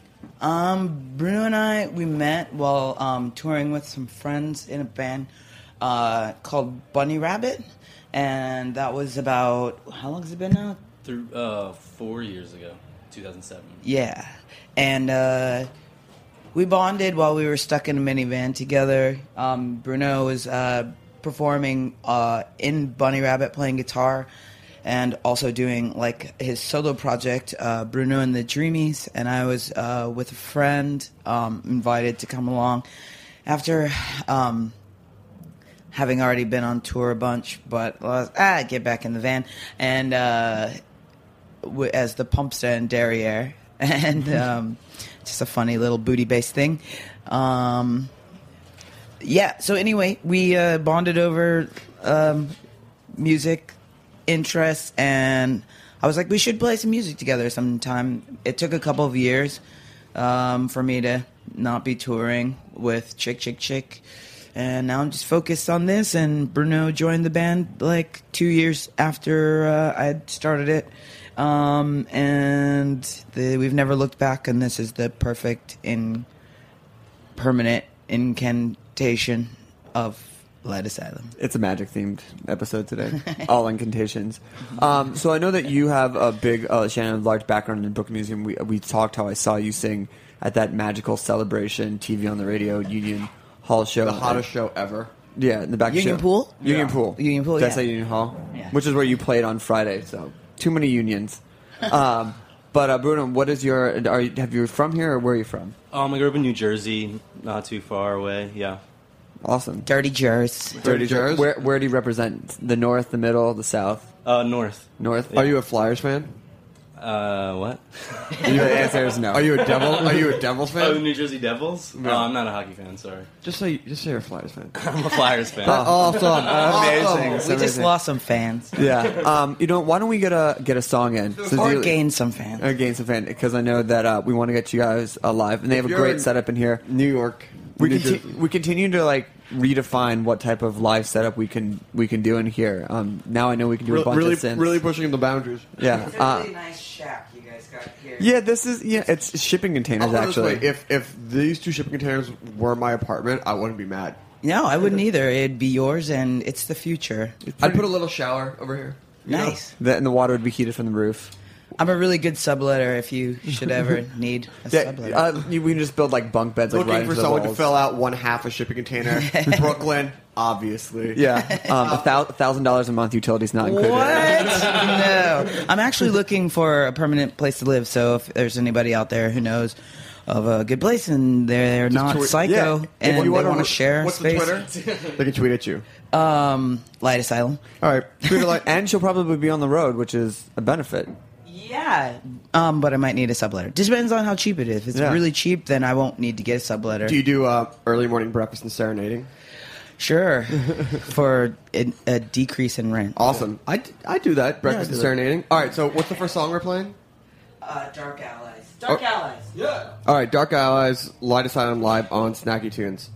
Bruno and I, we met while touring with some friends in a band called Bunny Rabbit, and that was about, how long has it been now? Through 4 years ago, 2007. Yeah, and we bonded while we were stuck in a minivan together. Bruno was performing in Bunny Rabbit, playing guitar, and also doing like his solo project, Bruno and the Dreamies. And I was with a friend, invited to come along after having already been on tour a bunch, but get back in the van and as the pump stand derriere, and just a funny little booty-based thing. Yeah, so anyway, we bonded over music interests, and I was like, we should play some music together sometime. It took a couple of years for me to not be touring with Chick, and now I'm just focused on this, and Bruno joined the band like 2 years after I had started it. We've never looked back, and this is the perfect permanent incantation of Light Asylum. It's a magic-themed episode today. All incantations. So I know that you have a big, Shannon, large background in Brooklyn Museum. We talked how I saw you sing at that magical celebration, TV on the radio, Union Hall show. The hottest show ever. Yeah, in the back Union show. Pool? Union Pool. Union Pool, That's yeah. at Union Hall, Yeah. which is where you played on Friday, so too many unions. But Bruno, what is have you from here, or where are you from? I grew up in New Jersey, not too far away. Yeah. Awesome. Dirty Jers. Dirty Jers. Where do you represent? The North, the Middle, the South? North. North. Yeah. Are you a Flyers fan? What? Your answer is no. Are you a Devils Oh, the fan? New Jersey Devils? No. I'm not a hockey fan, sorry. Just say you're a Flyers fan. I'm a Flyers fan. Awesome. Amazing. We just lost some fans. Yeah. Why don't we get a song in? Or gain some fans. Or gain some fans, because I know that we want to get you guys live, and they have a you're great in setup in here. New York. We New Jersey. continue to redefine what type of live setup we can do in here. Now I know we can do a bunch of synths. Really pushing the boundaries. Yeah. It's a really nice shack you guys got here. Yeah, it's shipping containers I'll put it this actually. way, if these 2 shipping containers were my apartment, I wouldn't be mad. No, I wouldn't either. It'd be yours, and it's the future. I'd put a little shower over here. you know? Nice. And the water would be heated from the roof. I'm a really good subletter if you should ever need a subletter. We can just build like bunk beds, like Looking right for into the someone to walls. fill out one half a shipping container. Brooklyn, obviously. Yeah, $1,000 a month, utilities not included. What? No. I'm actually looking for a permanent place to live, so if there's anybody out there who knows of a good place and they're not psycho and they want to share what's space. the Twitter? They can tweet at you. Light Asylum. All right. And she'll probably be on the road, which is a benefit. Yeah. But I might need a subletter. Depends on how cheap it is. If it's really cheap, then I won't need to get a subletter. Do you do early morning breakfast and serenading? Sure. For a decrease in rent. Awesome. I do that, breakfast and serenading. All right, so what's the first song we're playing? Dark Allies. Dark Allies. Yeah. All right, Dark Allies, Light Asylum live on Snacky Tunes.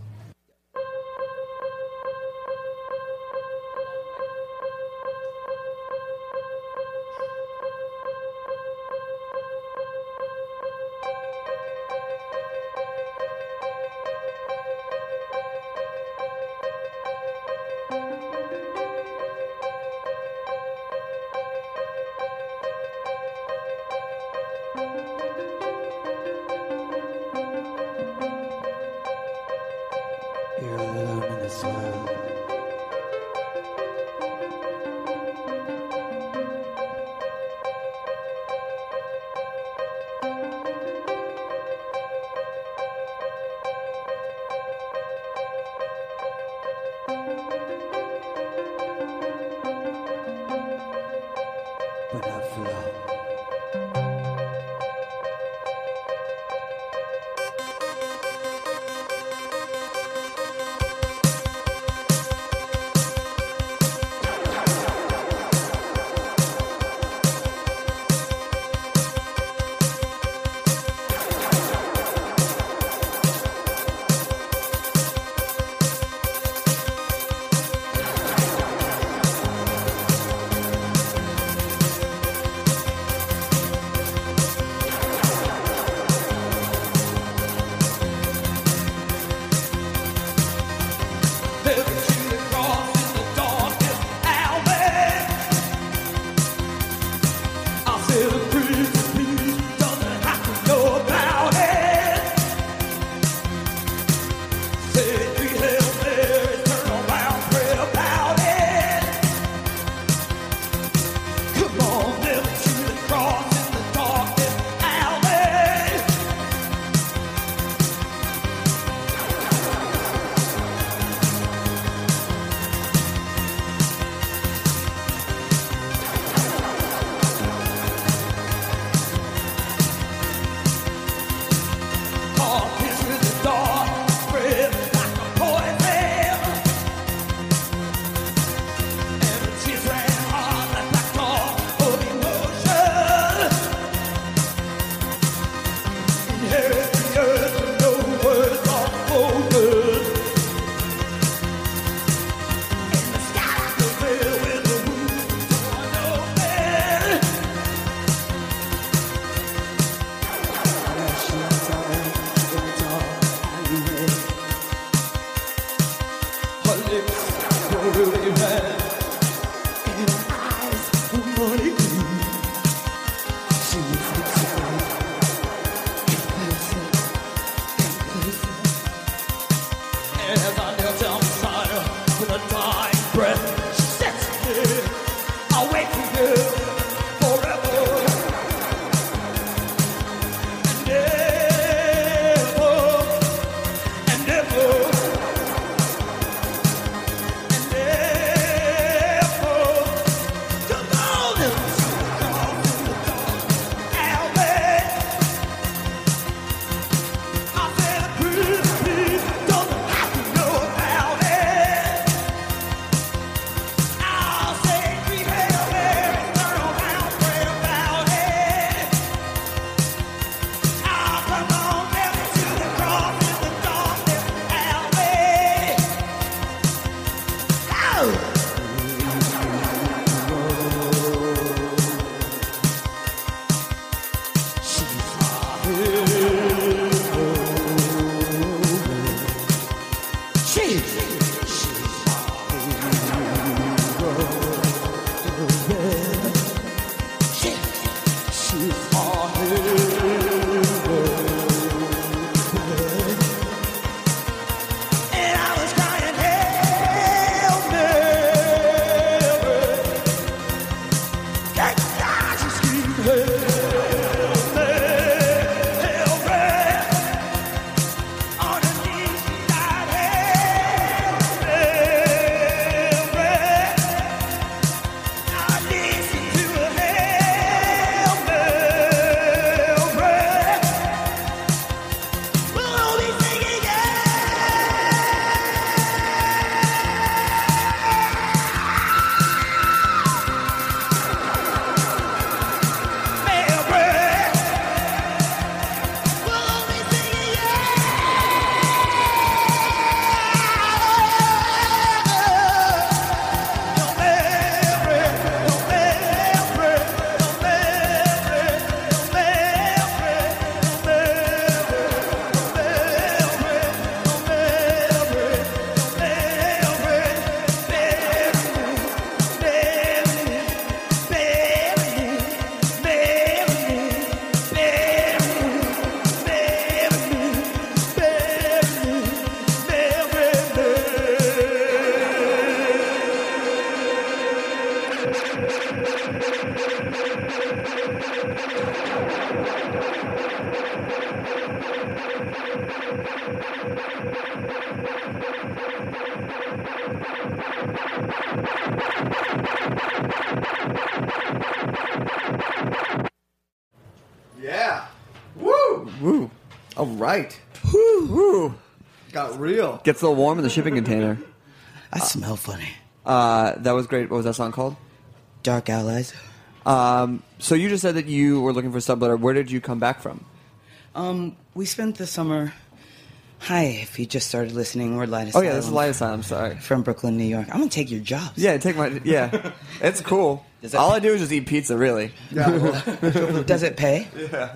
All right. Woo. Got real. Gets a little warm in the shipping container. I smell funny. That was great. What was that song called? Dark Allies. So you just said that you were looking for Subletter. Where did you come back from? We spent the summer. Hi, if you just started listening, we're Light Oh Asylum. yeah, this is Light Asylum. Sorry. From Brooklyn, New York. I'm gonna take your jobs. Yeah, it's cool. All I do is just eat pizza, really. Yeah. Does it pay? Yeah.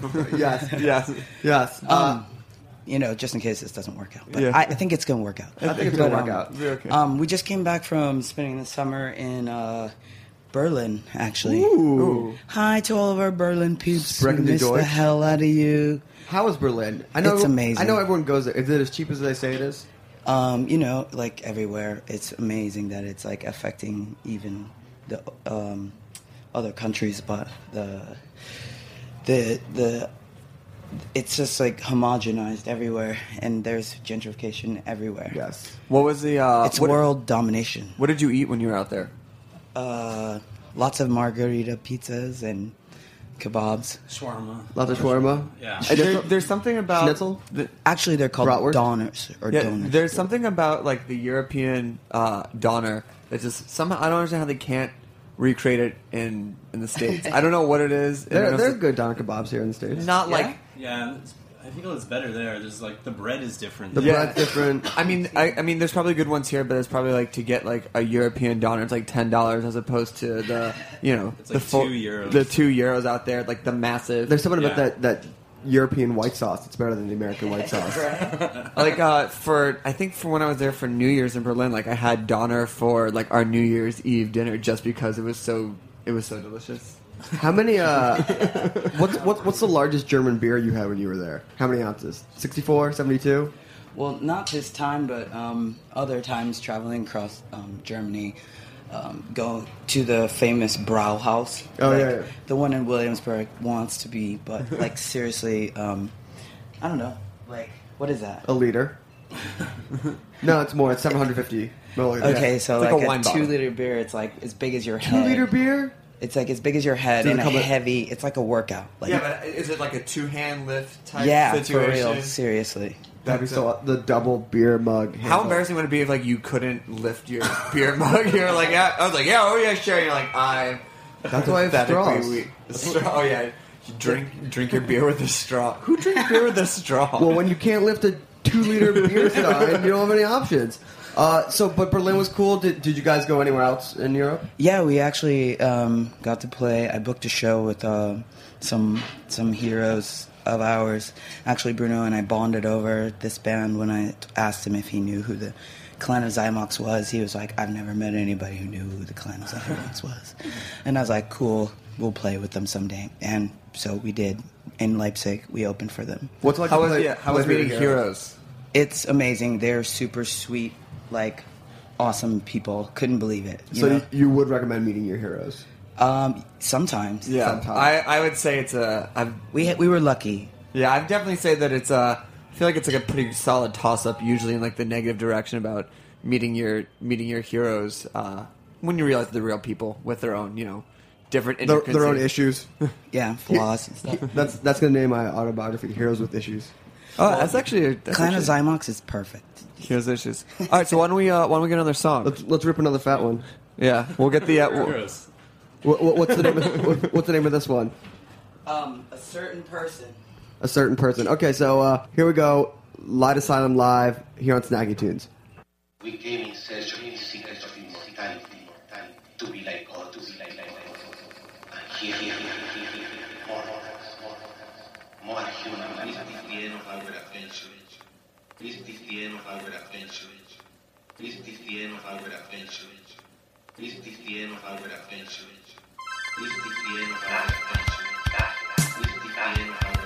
Yes. Just in case this doesn't work out. But Yeah. I think it's gonna work out. I think it's going to work out. Okay. We just came back from spending the summer in Berlin, actually. Ooh. Hi to all of our Berlin peeps. Sprechen We die miss the Deutsch. hell out of you. How is Berlin? I know It's amazing. I know everyone goes there. Is it as cheap as they say it is? Like everywhere, it's amazing that it's like affecting even the other countries, but the it's just like homogenized everywhere, and there's gentrification everywhere. Yes. What was the? It's world domination. What did you eat when you were out there? Lots of margarita pizzas and kebabs. Shawarma. Lots of shawarma. Yeah. There's something about Schnitzel? Actually, they're called Bratwurst? doners or donors. There's something about like the European doner that just somehow I don't understand how they can't recreate it in the States. I don't know what it is. I don't know if There's it's good doner kebabs here in the States. not like Yeah, I think it's better there. There's like the bread is different. The bread's different. I mean, there's probably good ones here, but it's probably like to get like a European doner, it's like $10 as opposed to the It's like the €2. the €2 out there, like the massive. There's something about that European white sauce. It's better than the American white sauce. like I think for when I was there for New Year's in Berlin, like I had doner for like our New Year's Eve dinner just because it was so delicious. How many? What's the largest German beer you had when you were there? How many ounces? 64, 72? Well, not this time, but other times traveling across Germany, go to the famous Brauhaus. Oh, yeah. The one in Williamsburg wants to be, but like seriously, I don't know. Like, what is that? A liter. No, it's more. It's 750 milliliters. Okay, so It's like like a a wine bottle. 2-liter beer, it's like as big as your 2 head. liter beer? It's like as big as your head Does it and a come with- heavy. It's like a workout. Like, Yeah, but is it like a 2-hand lift type yeah, for situation? real. Seriously. That'd be so the double beer mug. How handle. embarrassing would it be if like you couldn't lift your beer mug? You're like, yeah. I was like, yeah, oh yeah, sure. And you're like, I'm. That's why I have pathetically straws. weak. Straw. Oh yeah, you drink your beer with a straw. Who drinks beer with a straw? Well, when you can't lift a 2 liter beer stein, you don't have any options. But Berlin was cool. Did you guys go anywhere else in Europe? Yeah, we actually got to play. I booked a show with some heroes of ours. Actually, Bruno and I bonded over this band when I asked him if he knew who the Clan of Zymox was. He was like, I've never met anybody who knew who the Clan of Zymox was. And I was like, cool, we'll play with them someday. And so we did. In Leipzig, we opened for them. What's it like? How to play, how was meeting heroes? It's amazing. They're super sweet, like, awesome people. Couldn't believe it. You So know? you would recommend meeting your heroes? Sometimes. Yeah, Sometimes. I would say it's We were lucky. Yeah, I'd definitely say that it's I feel like it's like a pretty solid toss up, usually in like the negative direction about meeting your heroes when you realize they're real people with their own different intricacies. Their own issues. Yeah, flaws and stuff. That's gonna name my autobiography, Heroes with Issues. Oh, that's actually Clan of Zymox is perfect. Heroes issues. All right, so why don't we get another song? Let's rip another fat one. Yeah, we'll get the. Heroes. What's the name? What's the name of this one? A certain person. A certain person. Okay, so here we go. Light Asylum live here on Snacky Tunes. We came in search of the secret of immortality, to be like God, to be like God. And here, more human. Please take the end of our adventure. Please take the end of our adventure. Please take the end of our adventure. Please take the end of our adventure. Please take the end of our adventure. Please take the end of our adventure.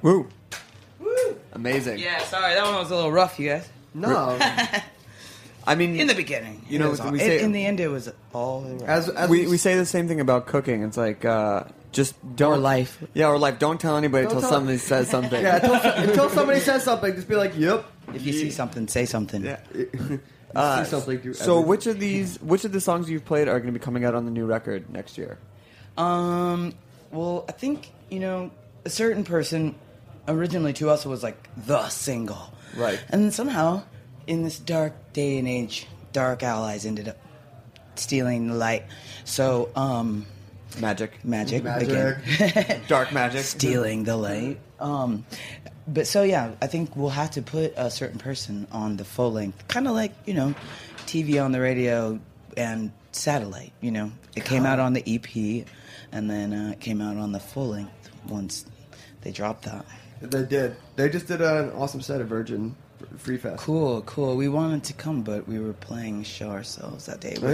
Woo. Amazing. Yeah, sorry, that one was a little rough, you guys. No. I mean, In the beginning, You know, it was we say- in the end, it was all right. As we say the same thing about cooking. It's like just don't Or life. Yeah, or life. Don't tell anybody Don't until tell- somebody says something. Yeah, until somebody says something, just be like, "Yep." If you see something, say something. Yeah. See something. Do So everything. which of the songs you've played are going to be coming out on the new record next year? Well, I think, a certain person originally to us was like the single. Right. And somehow, in this dark day and age, Dark Allies ended up stealing the light. So, Magic. again. Dark magic. Stealing the light. But so, yeah, I think we'll have to put a certain person on the full length. Kind of like, TV on the radio and satellite, It came out on the EP, and then it came out on the full length once they dropped that. They did. They just did an awesome set at Virgin Free Fest. Cool. We wanted to come, but we were playing a show ourselves that day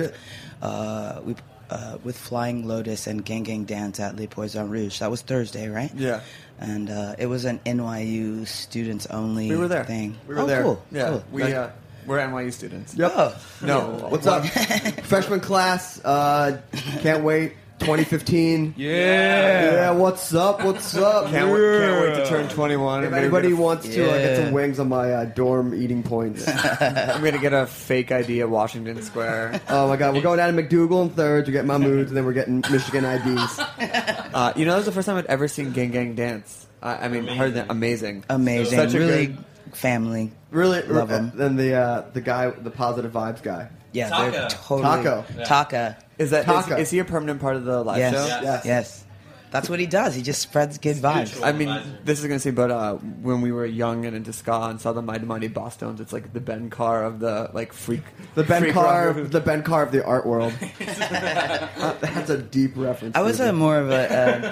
with Flying Lotus and Gang Gang Dance at Le Poisson Rouge. That was Thursday, right? Yeah. And it was an NYU students only We were there. thing. We were there. Cool. Yeah. Cool. We're NYU students. Yep. Oh. No. What's up? Freshman class. Can't wait. 2015. Yeah. What's up? Can't wait to turn 21. If I'm anybody gonna wants to get some wings on my dorm eating points. I'm going to get a fake ID at Washington Square. Oh my God, we're going down to McDougal in third to get my moods, and then we're getting Michigan IDs. That was the first time I'd ever seen Gang Gang Dance. Heard that amazing. Amazing. Such a Really good- family. Really Love them. Then the guy, the positive vibes guy. Yeah, Taka. they're totally... Taco. Taka. Is Taka. he a permanent part of the live Yes. show? Yes. That's what he does. He just spreads good vibes. I mean, this is going to say, but when we were young and into ska and saw the Mighty Mighty Boss Stones, it's like the Ben Carr of the freak. The Ben freak Carr, rock. the Ben Carr of the art world. That's a deep reference. I was more of a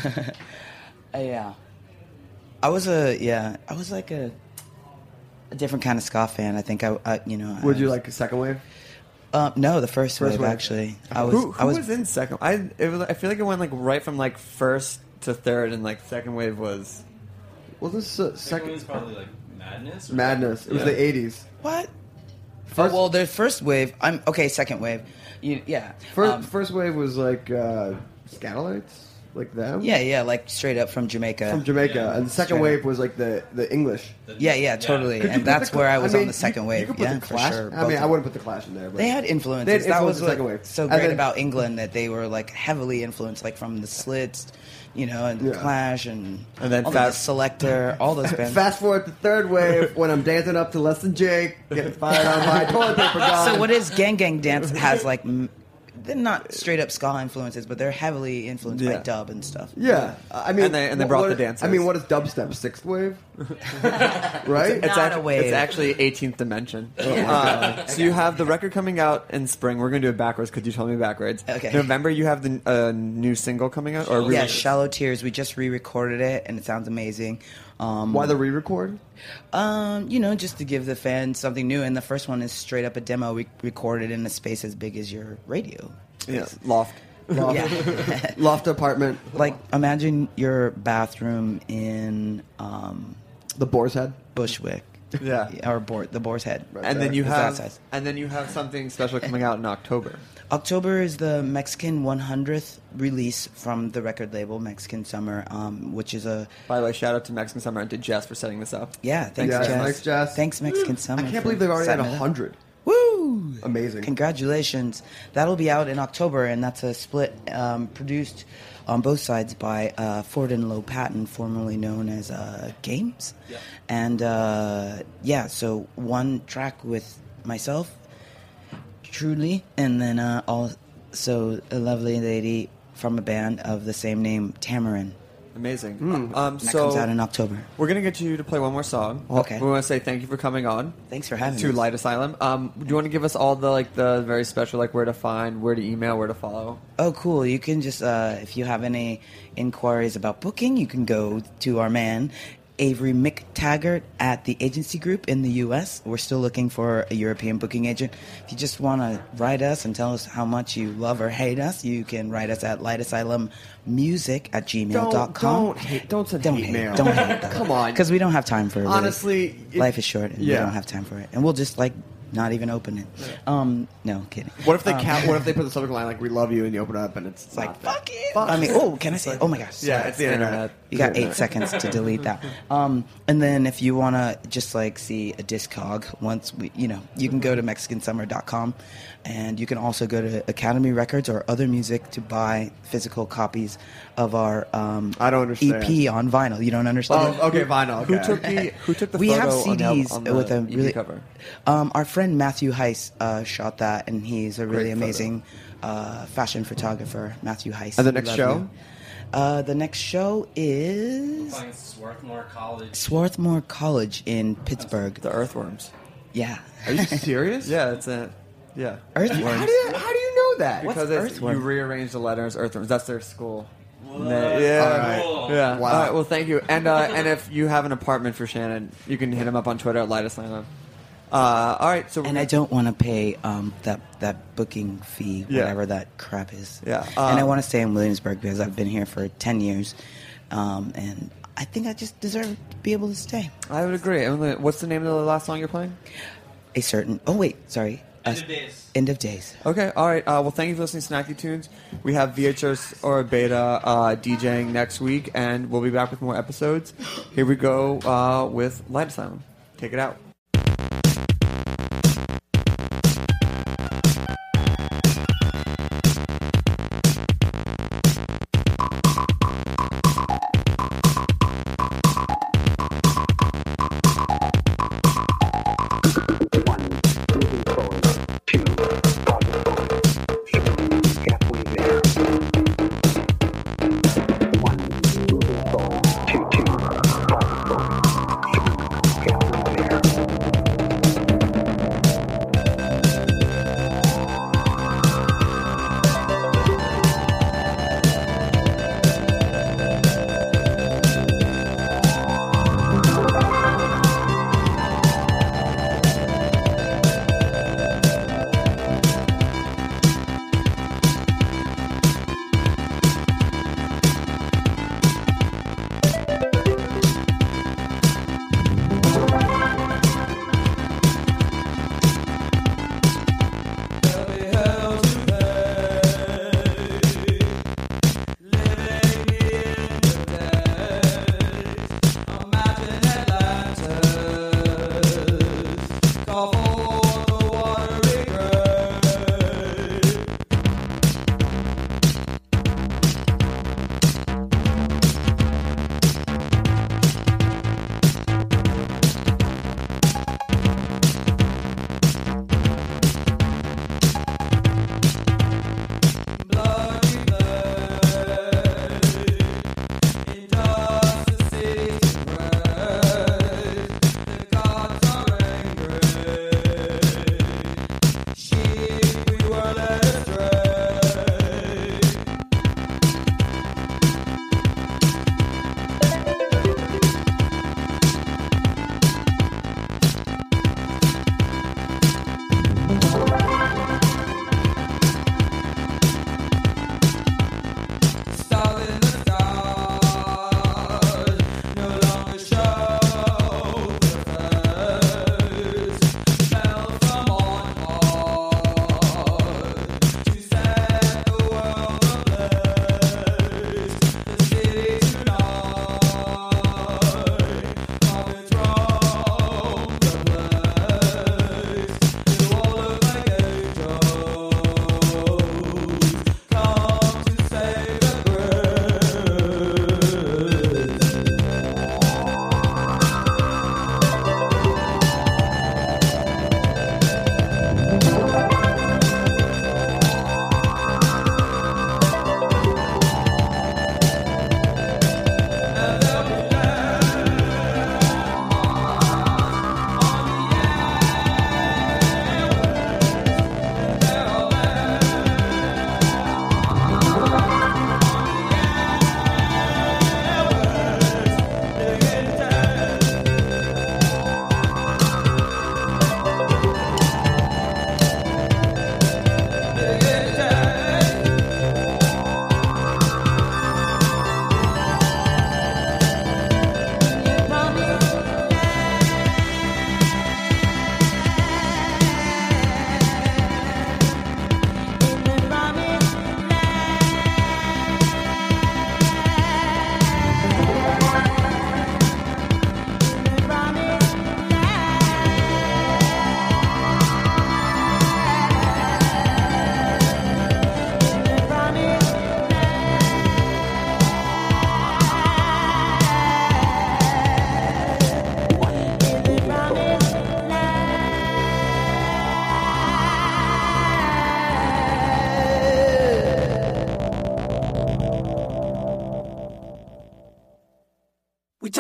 yeah. I was like a different kind of ska fan. I think Would you like a second wave? No, the first wave actually. Who was in second? I feel like it went like right from like first to third, and like second wave was. Well, this second was probably like Madness. Madness. It was the 80s. What? First, well, the first wave. I'm okay. Second wave. Yeah. First wave was like Scatolites, like them. Yeah, like straight up from Jamaica. From Jamaica, and the second Straight wave was like the English. Yeah, totally. Could you And put that's the where I Cla- was I mean, on the second wave. You could put Yeah, the for Clash. sure. I mean, Both I wouldn't put the Clash in there. But They had influences. They had That influence was the what second wave. so And great then- about England, that they were like heavily influenced, like from the Slits, and Yeah. Clash, and then all fast- the Selector, all those bands. Fast forward to third wave when I'm dancing up to Less Than Jake, getting fired on by toilet paper gun. So what is Gang Gang Dance has like they're not straight up ska influences, but they're heavily influenced by dub and stuff. Yeah, I mean, And they brought the dancers. I mean, what is dubstep? Sixth wave, right? It's not a wave. It's actually 18th dimension. So you have the record coming out in spring. We're going to do it backwards because you told me backwards. Okay. November, you have the new single coming out? Or Yeah, Shallow Tears. We just re-recorded it, and it sounds amazing. Why the re-record? Just to give the fans something new. And the first one is straight up a demo we recorded in a space as big as your radio. Yeah, loft. Yeah. Loft apartment. Like, imagine your bathroom in The Boar's Head. Bushwick. Yeah. Or the Boar's Head. And then you It's that have size. something special coming out in October. October is the Mexican 100th release from the record label Mexican Summer, which is a... By the way, shout out to Mexican Summer and to Jess for setting this up. Yeah, thanks, Yeah, Jess. thanks, Jess. Thanks, Mexican Summer. I can't for believe they've already had setting it up. 100. Woo! Amazing. Congratulations. That'll be out in October, and that's a split produced on both sides by Ford and Low Patton, formerly known as Games. Yeah. And, so one track with myself, Truly, and then also a lovely lady from a band of the same name, Tamarin. Amazing. That So comes out in October. we're going to get you to play one more song. Okay. We want to say thank you for coming on. Thanks for having To us. Light Asylum. Do you want to give us all the very special, where to find, where to email, where to follow? Oh, cool. You can just, if you have any inquiries about booking, you can go to our man, Avery McTaggart at the agency group in the U.S. We're still looking for a European booking agent. If you just want to write us and tell us how much you love or hate us, you can write us at lightasylummusic@gmail.com. Don't send hate mail. Don't hate that. Come on. Because we don't have time for it. Really. Honestly, life is short and we yeah. don't have time for it. And we'll just not even open it. No, kidding. What if they what if they put the subject line like "We love you" and you open it up and it's like not fuck it? I mean, can I say? Oh my gosh! Yeah, it's the internet. You got 8 seconds to delete that. And then if you want to just see a Discog, once you can go to MexicanSummer.com, and you can also go to Academy Records or Other Music to buy physical copies of our I don't understand. EP on vinyl. You don't understand? Oh, okay, vinyl. Okay. Who took the we photo have CDs on the with a EP really cover? Our friend Matthew Heiss shot that, and he's a really Great photo. amazing fashion photographer, Matthew Heiss. And the We next love show? you. The next show is Playing Swarthmore College. Swarthmore College in Pittsburgh. The Earthworms. Yeah. Are you serious? Yeah, it's a yeah. Earthworms. How do you know that? Because What's you Earthworm? rearrange the letters. Earthworms. That's their school. Whoa. Yeah. All right. Yeah. Wow. All right. Well, thank you. And if you have an apartment for Shannon, you can hit him up on Twitter at Lightasylum. All right. So And I don't want to pay that booking fee, Yeah. whatever that crap is. Yeah. And I want to stay in Williamsburg because I've been here for 10 years, and I think I just deserve to be able to stay. I would agree. What's the name of the last song you're playing? End of Days. End of Days. Okay, all right. Well, thank you for listening to Snacky Tunes. We have VHS or Beta DJing next week, and we'll be back with more episodes. Here we go with Light Asylum. Take it out. One, two, 2, 3, 4, 5, 6, 7, 8, 9, 10.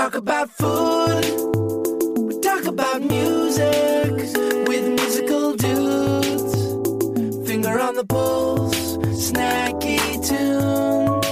talk about food. We talk about music with musical dudes. Finger on the pulse, snacky tunes.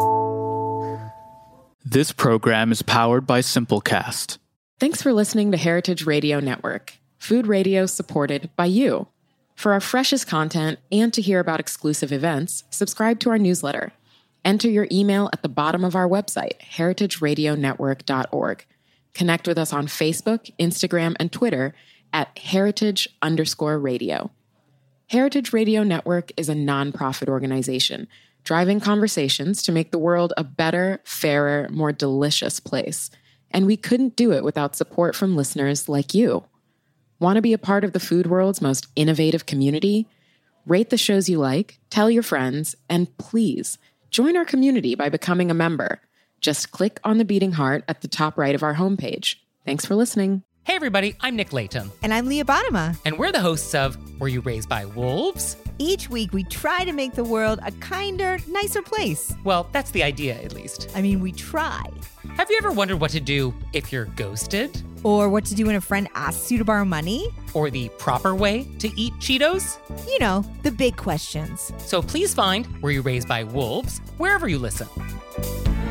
This program is powered by Simplecast. Thanks for listening to Heritage Radio Network, food radio supported by you. For our freshest content and to hear about exclusive events, subscribe to our newsletter. Enter your email at the bottom of our website, heritageradionetwork.org. Connect with us on Facebook, Instagram, and Twitter at heritage_radio. Heritage Radio Network is a nonprofit organization driving conversations to make the world a better, fairer, more delicious place. And we couldn't do it without support from listeners like you. Want to be a part of the food world's most innovative community? Rate the shows you like, tell your friends, and please join our community by becoming a member. Just click on the beating heart at the top right of our homepage. Thanks for listening. Hey everybody, I'm Nick Latham. And I'm Leah Bottima. And we're the hosts of Were You Raised by Wolves? Each week we try to make the world a kinder, nicer place. Well, that's the idea, at least. I mean, we try. Have you ever wondered what to do if you're ghosted? Or what to do when a friend asks you to borrow money? Or the proper way to eat Cheetos? You know, the big questions. So please find Were You Raised by Wolves wherever you listen.